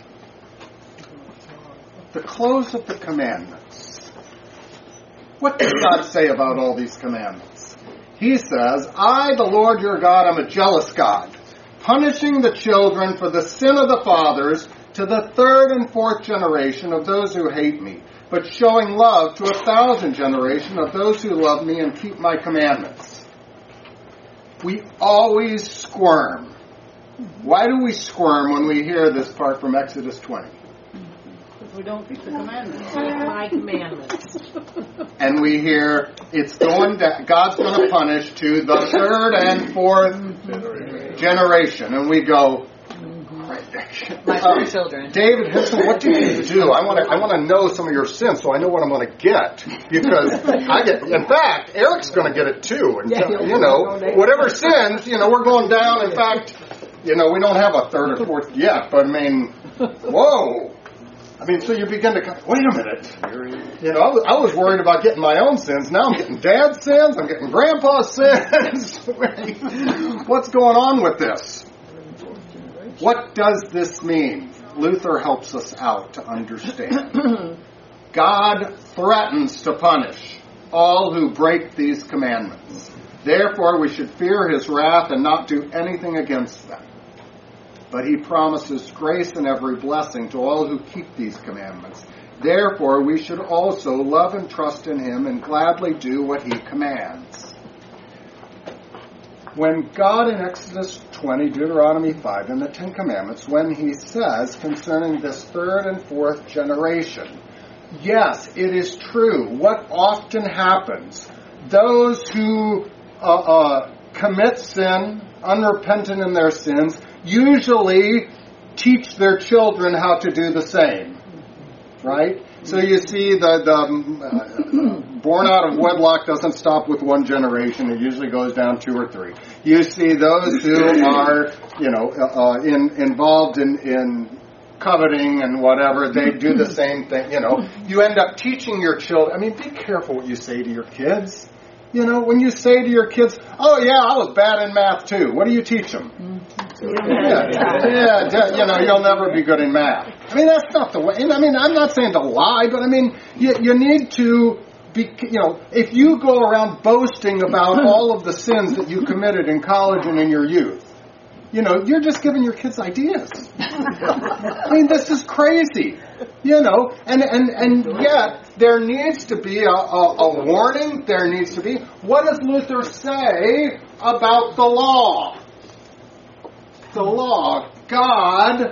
A: the close of the commandments, what does God say about all these commandments? He says, I, the Lord your God, am a jealous God, punishing the children for the sin of the fathers to the third and fourth generation of those who hate me, but showing love to a thousand generations of those who love me and keep my commandments. We always squirm. Why do we squirm when we hear this part from Exodus twenty?
C: Because we don't keep the commandments.
I: Keep my commandments.
A: And we hear it's going to, God's going to punish to the third and fourth generation. generation. And we go, right,
F: My
A: um,
F: three children.
A: David Henson, what do you do? I want to I want to know some of your sins so I know what I'm going to get. Because I get, in fact, Eric's going to get it too. And, you know, whatever sins, you know, we're going down. In fact, you know, we don't have a third or fourth yet. But I mean, whoa. I mean, so you begin to, wait a minute. You know, I was, I was worried about getting my own sins. Now I'm getting dad's sins. I'm getting grandpa's sins. What's going on with this? What does this mean? Luther helps us out to understand. God threatens to punish all who break these commandments. Therefore, we should fear his wrath and not do anything against them. But he promises grace and every blessing to all who keep these commandments. Therefore, we should also love and trust in him and gladly do what he commands. When God in Exodus twenty, Deuteronomy five, and the Ten Commandments, when he says concerning this third and fourth generation, yes, it is true. What often happens, those who uh, uh, commit sin, unrepentant in their sins, usually teach their children how to do the same, right? So you see the, the uh, born out of wedlock doesn't stop with one generation. It usually goes down two or three. You see those who are, you know, uh, in, involved in, in coveting and whatever, they do the same thing, you know. You end up teaching your children. I mean, be careful what you say to your kids. You know, when you say to your kids, oh yeah, I was bad in math too. What do you teach them? Yeah, yeah, yeah, you know, you'll never be good in math. I mean, that's not the way. I mean, I'm not saying to lie, but I mean, you, you need to be, you know, if you go around boasting about all of the sins that you committed in college and in your youth, you know, you're just giving your kids ideas. I mean, this is crazy. You know, and, and, and yet there needs to be a, a, a warning. There needs to be. What does Luther say about the law? The law. God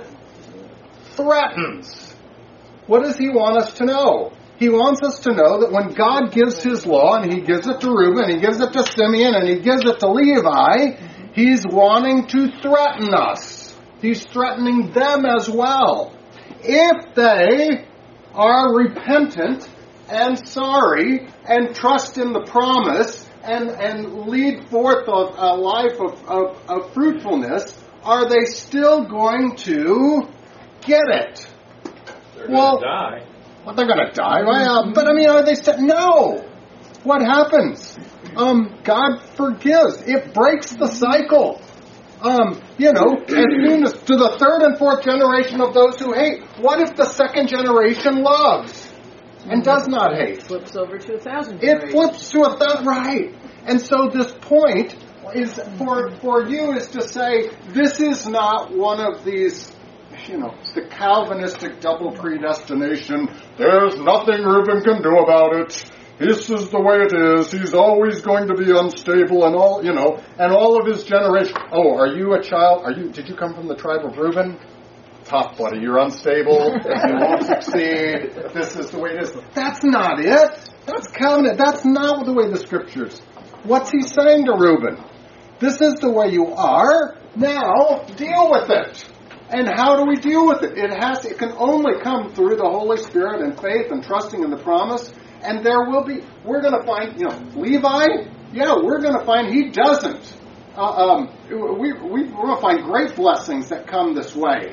A: threatens. What does he want us to know? He wants us to know that when God gives his law, and he gives it to Reuben, he gives it to Simeon, and he gives it to Levi, he's wanting to threaten us. He's threatening them as well. If they are repentant and sorry and trust in the promise and, and lead forth a, a life of, of, of fruitfulness, are they still going to get it?
G: They're
A: well,
G: going to die.
A: Well, they're going to die. Well, but I mean, are they still? No. What happens? Um, God forgives. It breaks the cycle. Um, you know, as soon as to the third and fourth generation of those who hate. What if the second generation loves and does not hate?
I: It flips over to a thousand.
A: It flips to a thousand, right? And so this point is for for you is to say this is not one of these, you know, the Calvinistic double predestination. There's nothing Reuben can do about it. This is the way it is. He's always going to be unstable and all, you know, and all of his generation. Oh, are you a child? Are you? Did you come from the tribe of Reuben? Tough, buddy. You're unstable. You won't succeed. This is the way it is. That's not it. That's Calvin. That's not the way the Scriptures. What's he saying to Reuben? This is the way you are. Now deal with it. And how do we deal with it? It has. It can only come through the Holy Spirit and faith and trusting in the promise. And there will be, we're going to find, you know, Levi, yeah, we're going to find he doesn't. Uh, um, we, we, we're going to find great blessings that come this way.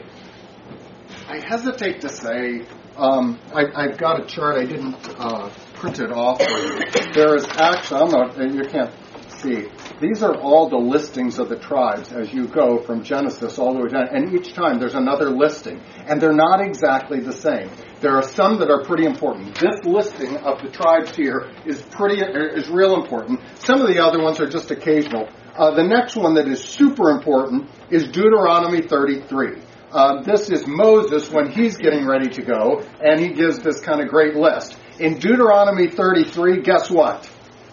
A: I hesitate to say, um, I, I've got a chart, I didn't uh, print it off for you. There is actually, I'm not, you can't see, these are all the listings of the tribes as you go from Genesis all the way down. And each time there's another listing. And they're not exactly the same. There are some that are pretty important. This listing of the tribes here is pretty is real important. Some of the other ones are just occasional. Uh, the next one that is super important is Deuteronomy thirty-three. Uh, this is Moses when he's getting ready to go, and he gives this kind of great list. In Deuteronomy thirty-three, guess what?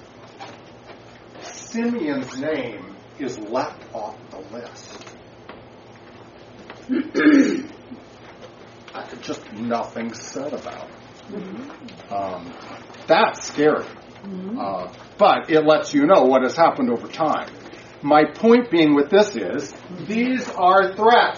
A: Simeon's name is left off the list. Just nothing said about it. Mm-hmm. Um, that's scary. Mm-hmm. Uh, but it lets you know what has happened over time. My point being with this is, these are threats.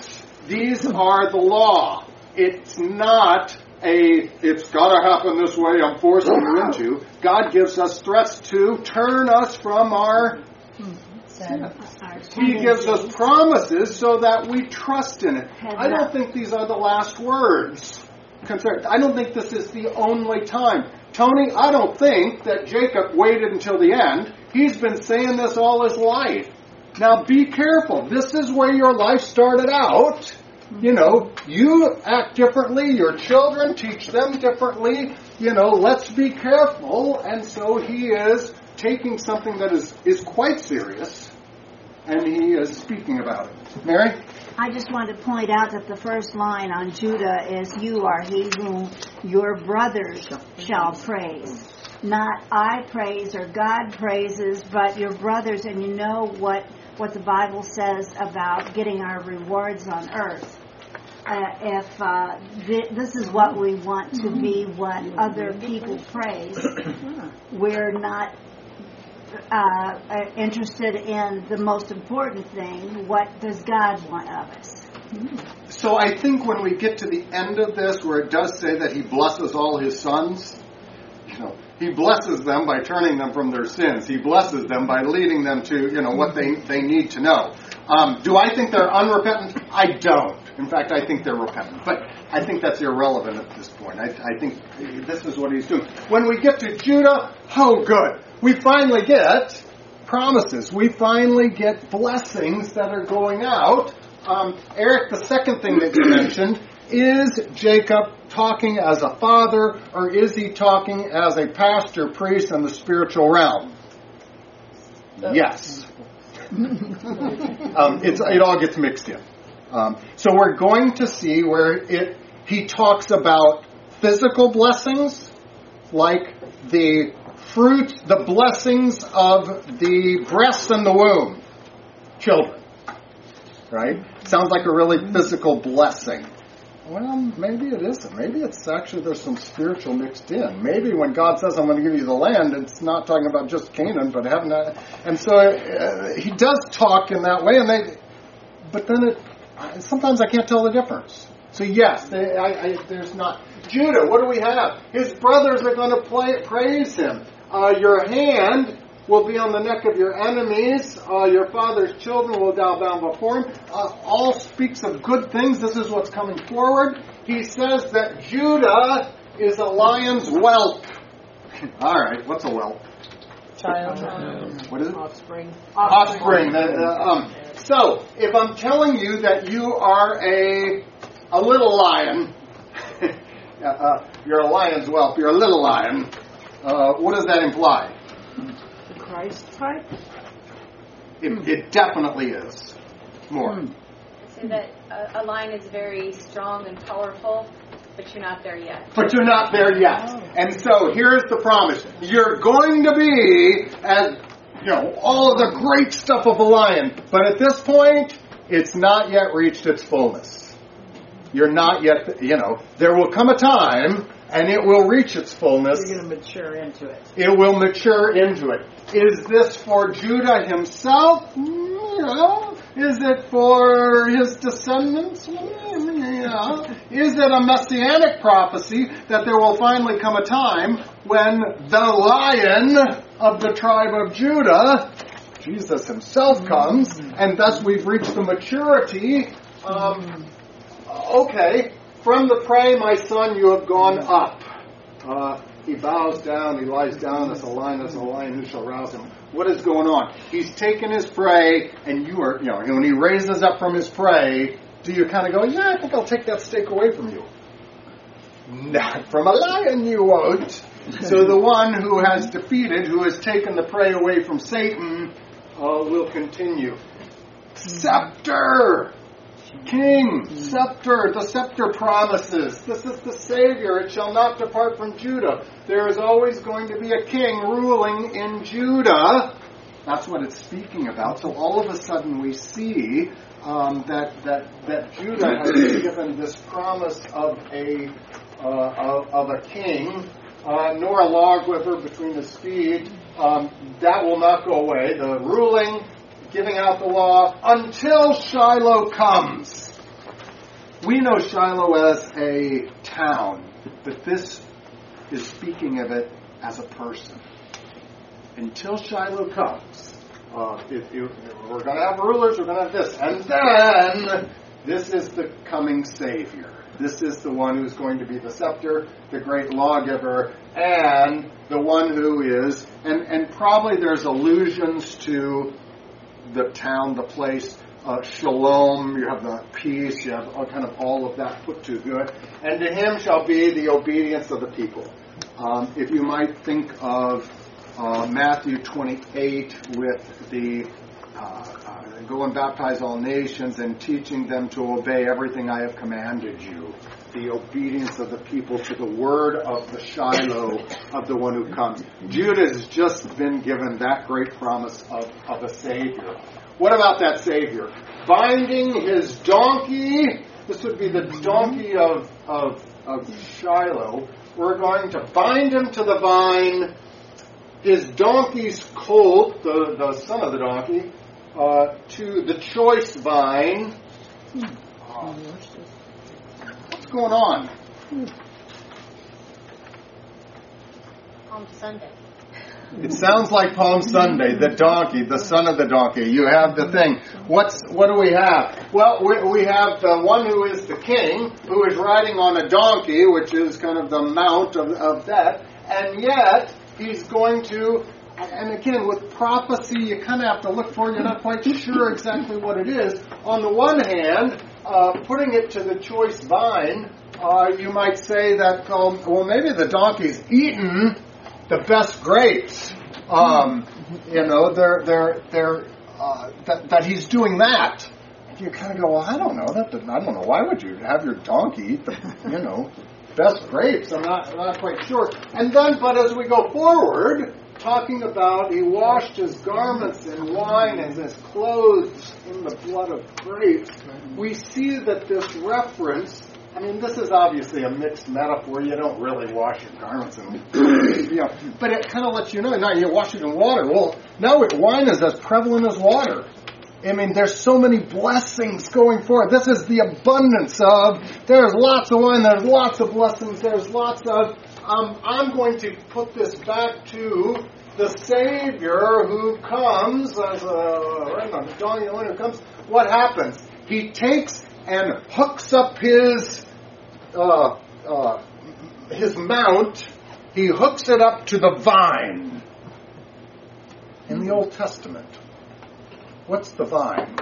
A: These are the law. It's not a, it's got to happen this way, I'm forcing you into. God gives us threats to turn us from our sin. He gives us promises so that we trust in it. I don't think these are the last words. I don't think this is the only time. Tony, I don't think that Jacob waited until the end. He's been saying this all his life. Now be careful. This is where your life started out. You know, you act differently. Your children, teach them differently. You know, let's be careful. And so he is taking something that is, is quite serious, and he is speaking about it. Mary?
B: I just want to point out that the first line on Judah is, you are he whom your brothers shall praise. Not I praise or God praises, but your brothers. And you know what, what the Bible says about getting our rewards on earth. Uh, if uh, th- this is what we want to be, what other people praise, we're not uh, interested in the most important thing. What does God want of us?
A: So I think when we get to the end of this, where it does say that he blesses all his sons, you know, he blesses them by turning them from their sins. He blesses them by leading them to, you know, what they, they need to know. Um, do I think they're unrepentant? I don't. In fact, I think they're repentant. But I think that's irrelevant at this point. I, I think this is what he's doing. When we get to Judah, oh good. We finally get promises. We finally get blessings that are going out. Um, Eric, the second thing that you mentioned, is Jacob talking as a father, or is he talking as a pastor, priest in the spiritual realm? Yes. um, it's, it all gets mixed in. Um, so we're going to see where it he talks about physical blessings, like the fruit, the blessings of the breast and the womb, children. Right? Sounds like a really physical blessing. Well, maybe it isn't. Maybe it's actually there's some spiritual mixed in. Maybe when God says, I'm going to give you the land, it's not talking about just Canaan, but heaven. And so uh, he does talk in that way, and they, but then it, sometimes I can't tell the difference. So yes, they, I, I, there's not. Judah, what do we have? His brothers are going to play, praise him. Uh, your hand will be on the neck of your enemies. Uh, your father's children will bow down before him. Uh, all speaks of good things. This is what's coming forward. He says that Judah is a lion's whelp. All right, what's a whelp?
I: Child.
A: What is it?
I: Offspring.
A: Offspring. Uh, uh, um, so, if I'm telling you that you are a a little lion, uh, uh, you're a lion's whelp, you're a little lion, uh, what does that imply?
I: The Christ type?
A: It, it definitely is. More.
K: I'd say that a, a lion is very strong and powerful, but you're not there yet.
A: But you're not there yet. And so here's the promise. You're going to be as, you know, all of the great stuff of a lion. But at this point, it's not yet reached its fullness. You're not yet, you know, there will come a time and it will reach its fullness.
I: You're going to mature into it.
A: It will mature into it. Is this for Judah himself? No. Is it for his descendants? Yeah. Is it a messianic prophecy that there will finally come a time when the Lion of the tribe of Judah, Jesus himself, comes, and thus we've reached the maturity? Um, okay, from the prey, my son, you have gone up. Uh, he bows down, he lies down as a lion, as a lion, who shall rouse him? What is going on? He's taken his prey, and you are, you know, when he raises up from his prey, do you kind of go, yeah, I think I'll take that steak away from you? Not from a lion, you won't. So the one who has defeated, who has taken the prey away from Satan, uh, will continue. Scepter! King, scepter, the scepter promises. This is the Savior. It shall not depart from Judah. There is always going to be a king ruling in Judah. That's what it's speaking about. So all of a sudden we see um, that, that that Judah has been given this promise of a uh, of, of a king, uh, nor a lawgiver between his feet. Um, that will not go away. The ruling, giving out the law, until Shiloh comes. we know Shiloh as a town, but this is speaking of it as a person. Until Shiloh comes, uh, if, if we're going to have rulers, we're going to have this. And then, this is the coming Savior. This is the one who's going to be the scepter, the great lawgiver, and the one who is, and, and probably there's allusions to the town, the place, uh, shalom, you have the peace, you have all, kind of all of that put to good. And to him shall be the obedience of the people. Um, if you might think of uh, Matthew twenty-eight with the uh, uh, go and baptize all nations and teaching them to obey everything I have commanded you. The obedience of the people to the word of the Shiloh of the one who comes. Judah has just been given that great promise of, of a Savior. What about that Savior? Binding his donkey, this would be the donkey of, of, of Shiloh. We're going to bind him to the vine, his donkey's colt, the, the son of the donkey, uh, to the choice vine. Uh, what's going on?
K: Palm Sunday.
A: It sounds like Palm Sunday, the donkey, the son of the donkey. You have the thing. What's what do we have? Well, we, we have the one who is the king, who is riding on a donkey, which is kind of the mount of, of that, and yet he's going to, and again, with prophecy, you kind of have to look for it. You're not quite sure exactly what it is. On the one hand, uh, putting it to the choice vine, uh, you might say that, um, well, maybe the donkey's eaten the best grapes. Um, you know, they're they're they're uh, that that he's doing that. And you kind of go, well, I don't know. That I don't know. Why would you have your donkey eat the you know best grapes? I'm not I'm not quite sure. And then, but as we go forward, talking about he washed his garments in wine and his clothes in the blood of grapes, we see that this reference. I mean, this is obviously a mixed metaphor. You don't really wash your garments in, you know, but it kind of lets you know. Now you wash it in water. Well, now it, wine is as prevalent as water. I mean, there's so many blessings going forward. This is the abundance of. There's lots of wine. There's lots of blessings. There's lots of. Um, I'm going to put this back to the Savior who comes as a right on the donkey. The one who comes. What happens? He takes and hooks up his uh, uh, his mount. He hooks it up to the vine. In the Old Testament, what's the vine?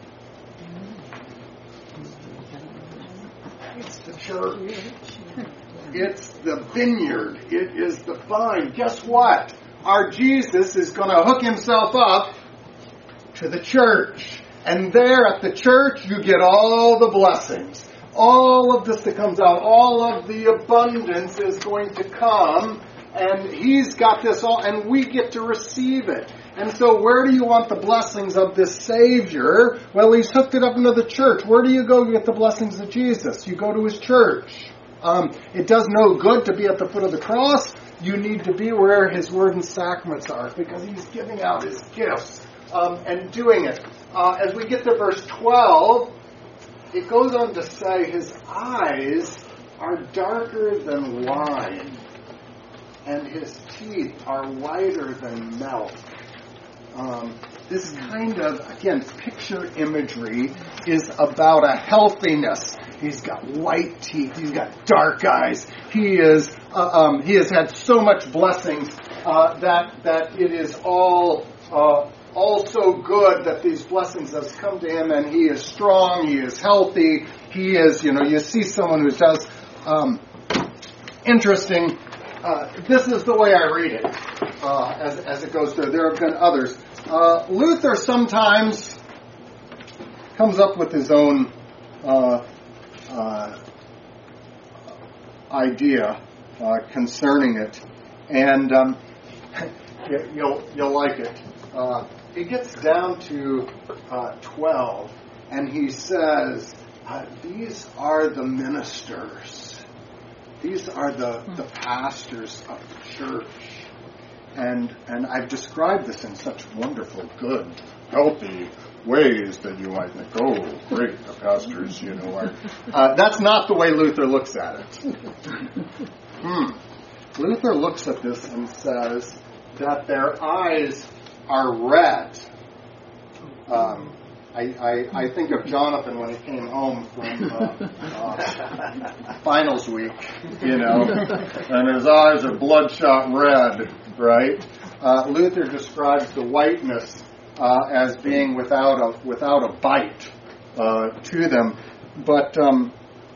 A: It's the church. It's the vineyard. It is the vine. Guess what? Our Jesus is going to hook himself up to the church. And there at the church, you get all the blessings. All of this that comes out, all of the abundance is going to come. And he's got this all, and we get to receive it. And so where do you want the blessings of this Savior? Well, he's hooked it up into the church. Where do you go to get the blessings of Jesus? You go to his church. Um, it does no good to be at the foot of the cross. You need to be where his word and sacraments are, because he's giving out his gifts um, and doing it. Uh, as we get to verse twelve, it goes on to say his eyes are darker than wine, and his teeth are whiter than milk. Um, this kind of, again, picture imagery is about a healthiness. He's got white teeth. He's got dark eyes. He is. Uh, um, he has had so much blessings uh, that that it is all uh, all so good that these blessings have come to him, and he is strong. He is healthy. He is. You know, you see someone who does um, interesting. Uh, this is the way I read it uh, as as it goes through. There have been others. Uh, Luther sometimes comes up with his own. Uh, Uh, idea uh, concerning it, and um, you'll you'll like it. Uh, he gets down to uh, twelve, and he says, uh, "These are the ministers. These are the the pastors of the church." And and I've described this in such wonderful, good, healthy, ways that you might think, oh, great, the pastors, you know, are. Uh, that's not the way Luther looks at it. Hmm. Luther looks at this and says that their eyes are red. Um, I, I, I think of Jonathan when he came home from uh, uh, finals week, you know, and his eyes are bloodshot red, right? Uh, Luther describes the whiteness uh, as being without a without a bite uh, to them, but um,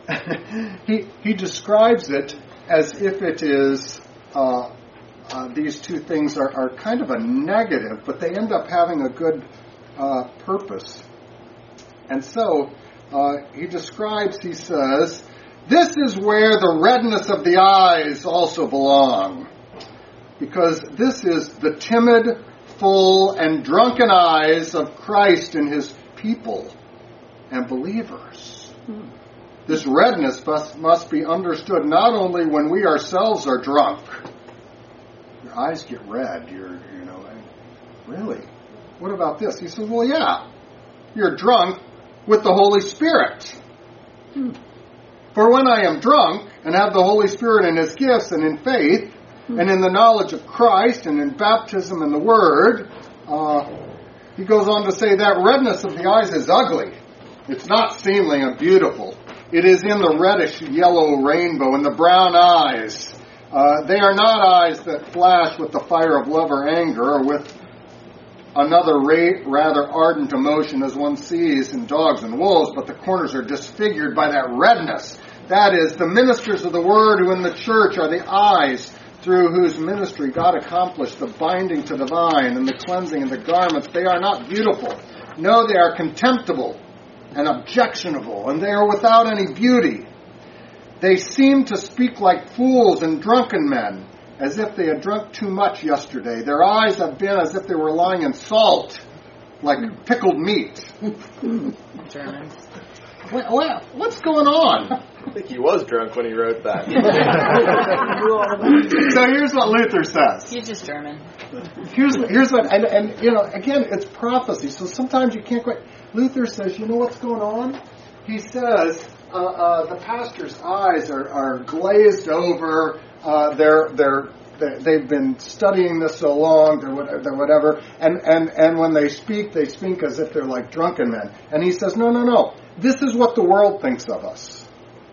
A: he he describes it as if it is uh, uh, these two things are, are kind of a negative, but they end up having a good uh, purpose. And so uh, he describes, he says, this is where the redness of the eyes also belong, because this is the timid, full, and drunken eyes of Christ and his people and believers. Hmm. This redness must, must be understood not only when we ourselves are drunk. Your eyes get red. You're, you know, really? What about this? He says, well, yeah, you're drunk with the Holy Spirit. Hmm. For when I am drunk and have the Holy Spirit in his gifts and in faith hmm. and in the knowledge of Christ and in baptism and the Word, uh, he goes on to say that redness of the eyes is ugly. It's not seemly and beautiful. It is in the reddish yellow rainbow and the brown eyes. Uh, they are not eyes that flash with the fire of love or anger or with another ra- rather ardent emotion as one sees in dogs and wolves, but the corners are disfigured by that redness. That is, the ministers of the Word who in the church are the eyes through whose ministry God accomplished the binding to the vine and the cleansing of the garments. They are not beautiful. No, they are contemptible and objectionable, and they are without any beauty. They seem to speak like fools and drunken men, as if they had drunk too much yesterday. Their eyes have been as if they were lying in salt, like pickled meat.
F: German.
A: What, what, what's going on?
L: I think he was drunk when he wrote that.
A: So here's what Luther says.
F: He's just German.
A: Here's here's what, and, and you know, again, it's prophecy, so sometimes you can't quite. Luther says, you know what's going on? He says uh, uh, the pastor's eyes are, are glazed over. Uh, they're they're they've been studying this so long, they're whatever, and, and, and when they speak, they speak as if they're like drunken men. And he says, no, no, no. This is what the world thinks of us.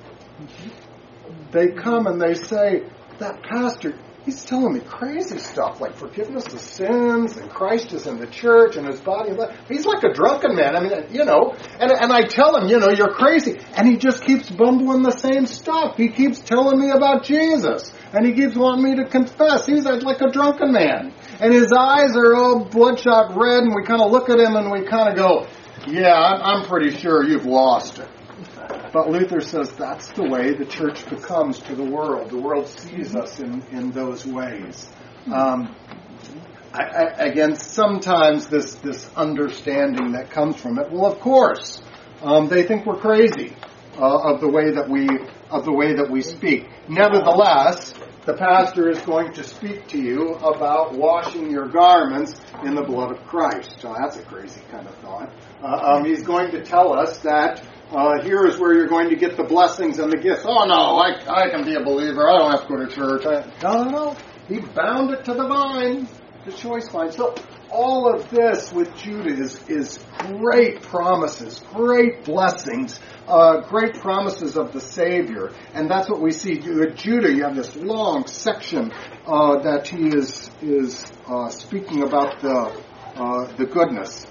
A: They come and they say, that pastor, he's telling me crazy stuff like forgiveness of sins and Christ is in the church and his body. He's like a drunken man. I mean, you know, and, and I tell him, you know, you're crazy. And he just keeps bumbling the same stuff. He keeps telling me about Jesus. And he keeps wanting me to confess. He's like a drunken man. And his eyes are all bloodshot red, and we kind of look at him and we kind of go, yeah, I'm, I'm pretty sure you've lost it. But Luther says that's the way the church becomes to the world. The world sees us in, in those ways. Um, I, I, again, sometimes this, this understanding that comes from it, well, of course, um, they think we're crazy uh, of the way that we of the way that we speak. Nevertheless, the pastor is going to speak to you about washing your garments in the blood of Christ. So that's a crazy kind of thought. Uh, um, he's going to tell us that uh, here is where you're going to get the blessings and the gifts. Oh, no, I, I can be a believer. I don't have to go to church. I, no, no, no. He bound it to the vine, the choice vine. So all of this with Judah is, is great promises, great blessings, uh, great promises of the Savior. And that's what we see. With Judah, you have this long section uh, that he is is uh, speaking about the uh, the goodness.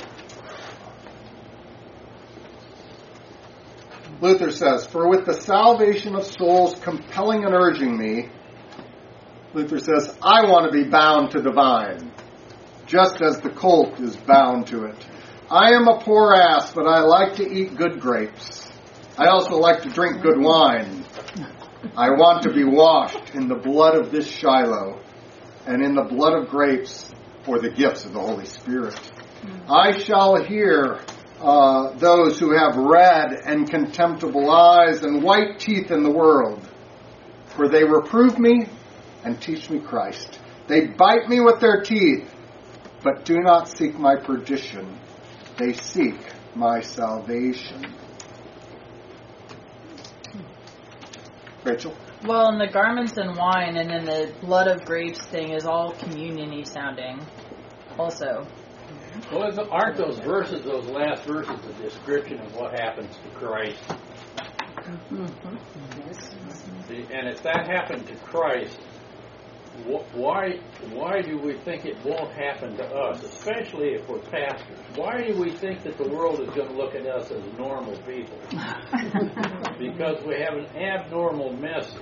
A: Luther says, for with the salvation of souls compelling and urging me, Luther says, I want to be bound to the vine, just as the colt is bound to it. I am a poor ass, but I like to eat good grapes. I also like to drink good wine. I want to be washed in the blood of this Shiloh, and in the blood of grapes for the gifts of the Holy Spirit. I shall hear uh, those who have red and contemptible eyes and white teeth in the world, for they reprove me and teach me Christ. They bite me with their teeth, but do not seek my perdition. they seek my salvation. Rachel?
F: Well, and the garments and wine and then the blood of grapes thing is all communion-y sounding also.
G: Well, isn't- aren't those verses, those last verses, a description of what happens to Christ? See, and if that happened to Christ, wh- why why do we think it won't happen to us, especially if we're pastors? Why do we think that the world is going to look at us as normal people? Because we have an abnormal message.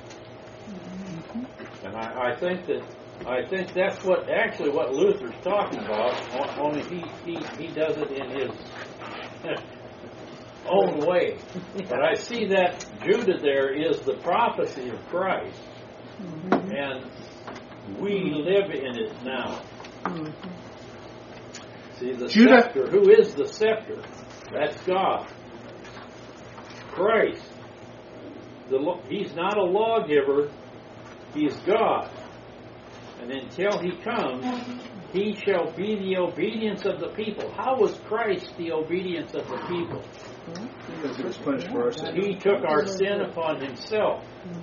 G: And I, I think that I think that's what actually what Luther's talking about. o- Only he he, he does it in his own way. But I see that Judah there is the prophecy of Christ, and we live in it now. See, the
A: Judah-
G: scepter. Who is the scepter? That's God. Christ. The lo- he's not a lawgiver. He's God. And until he comes, he shall be the obedience of the people. How was Christ the obedience of the people?
D: Because he was punished for our sin.
G: He took our sin upon himself.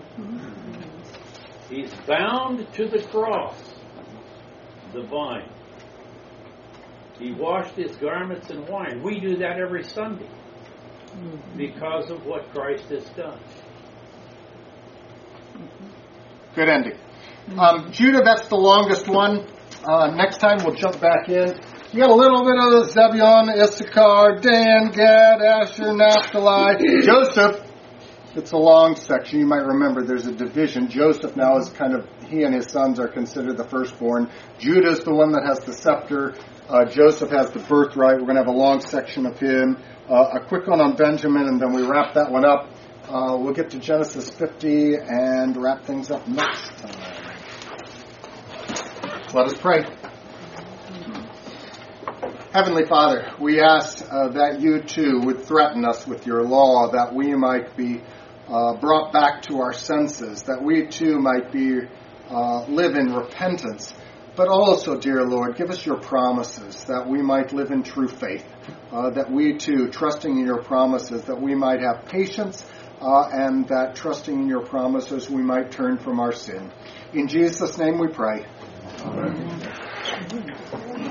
G: He's bound to the cross, the vine. He washed his garments in wine. We do that every Sunday because of what Christ has done.
A: Good ending. Um, Judah, that's the longest one. Uh, next time we'll jump back in. You got a little bit of Zebulun, Issachar, Dan, Gad, Asher, Naphtali, Joseph. It's a long section. You might remember there's a division. Joseph now is kind of, he and his sons are considered the firstborn. Judah is the one that has the scepter. Uh, Joseph has the birthright. We're going to have a long section of him. Uh, a quick one on Benjamin, and then we wrap that one up. Uh, we'll get to Genesis fifty and wrap things up next time. Let us pray. Heavenly Father, we ask uh, that you too would threaten us with your law, that we might be uh, brought back to our senses, that we too might be uh, live in repentance. But also, dear Lord, give us your promises, that we might live in true faith, uh, that we too, trusting in your promises, that we might have patience, uh, and that trusting in your promises, we might turn from our sin. In Jesus' name we pray. Amen.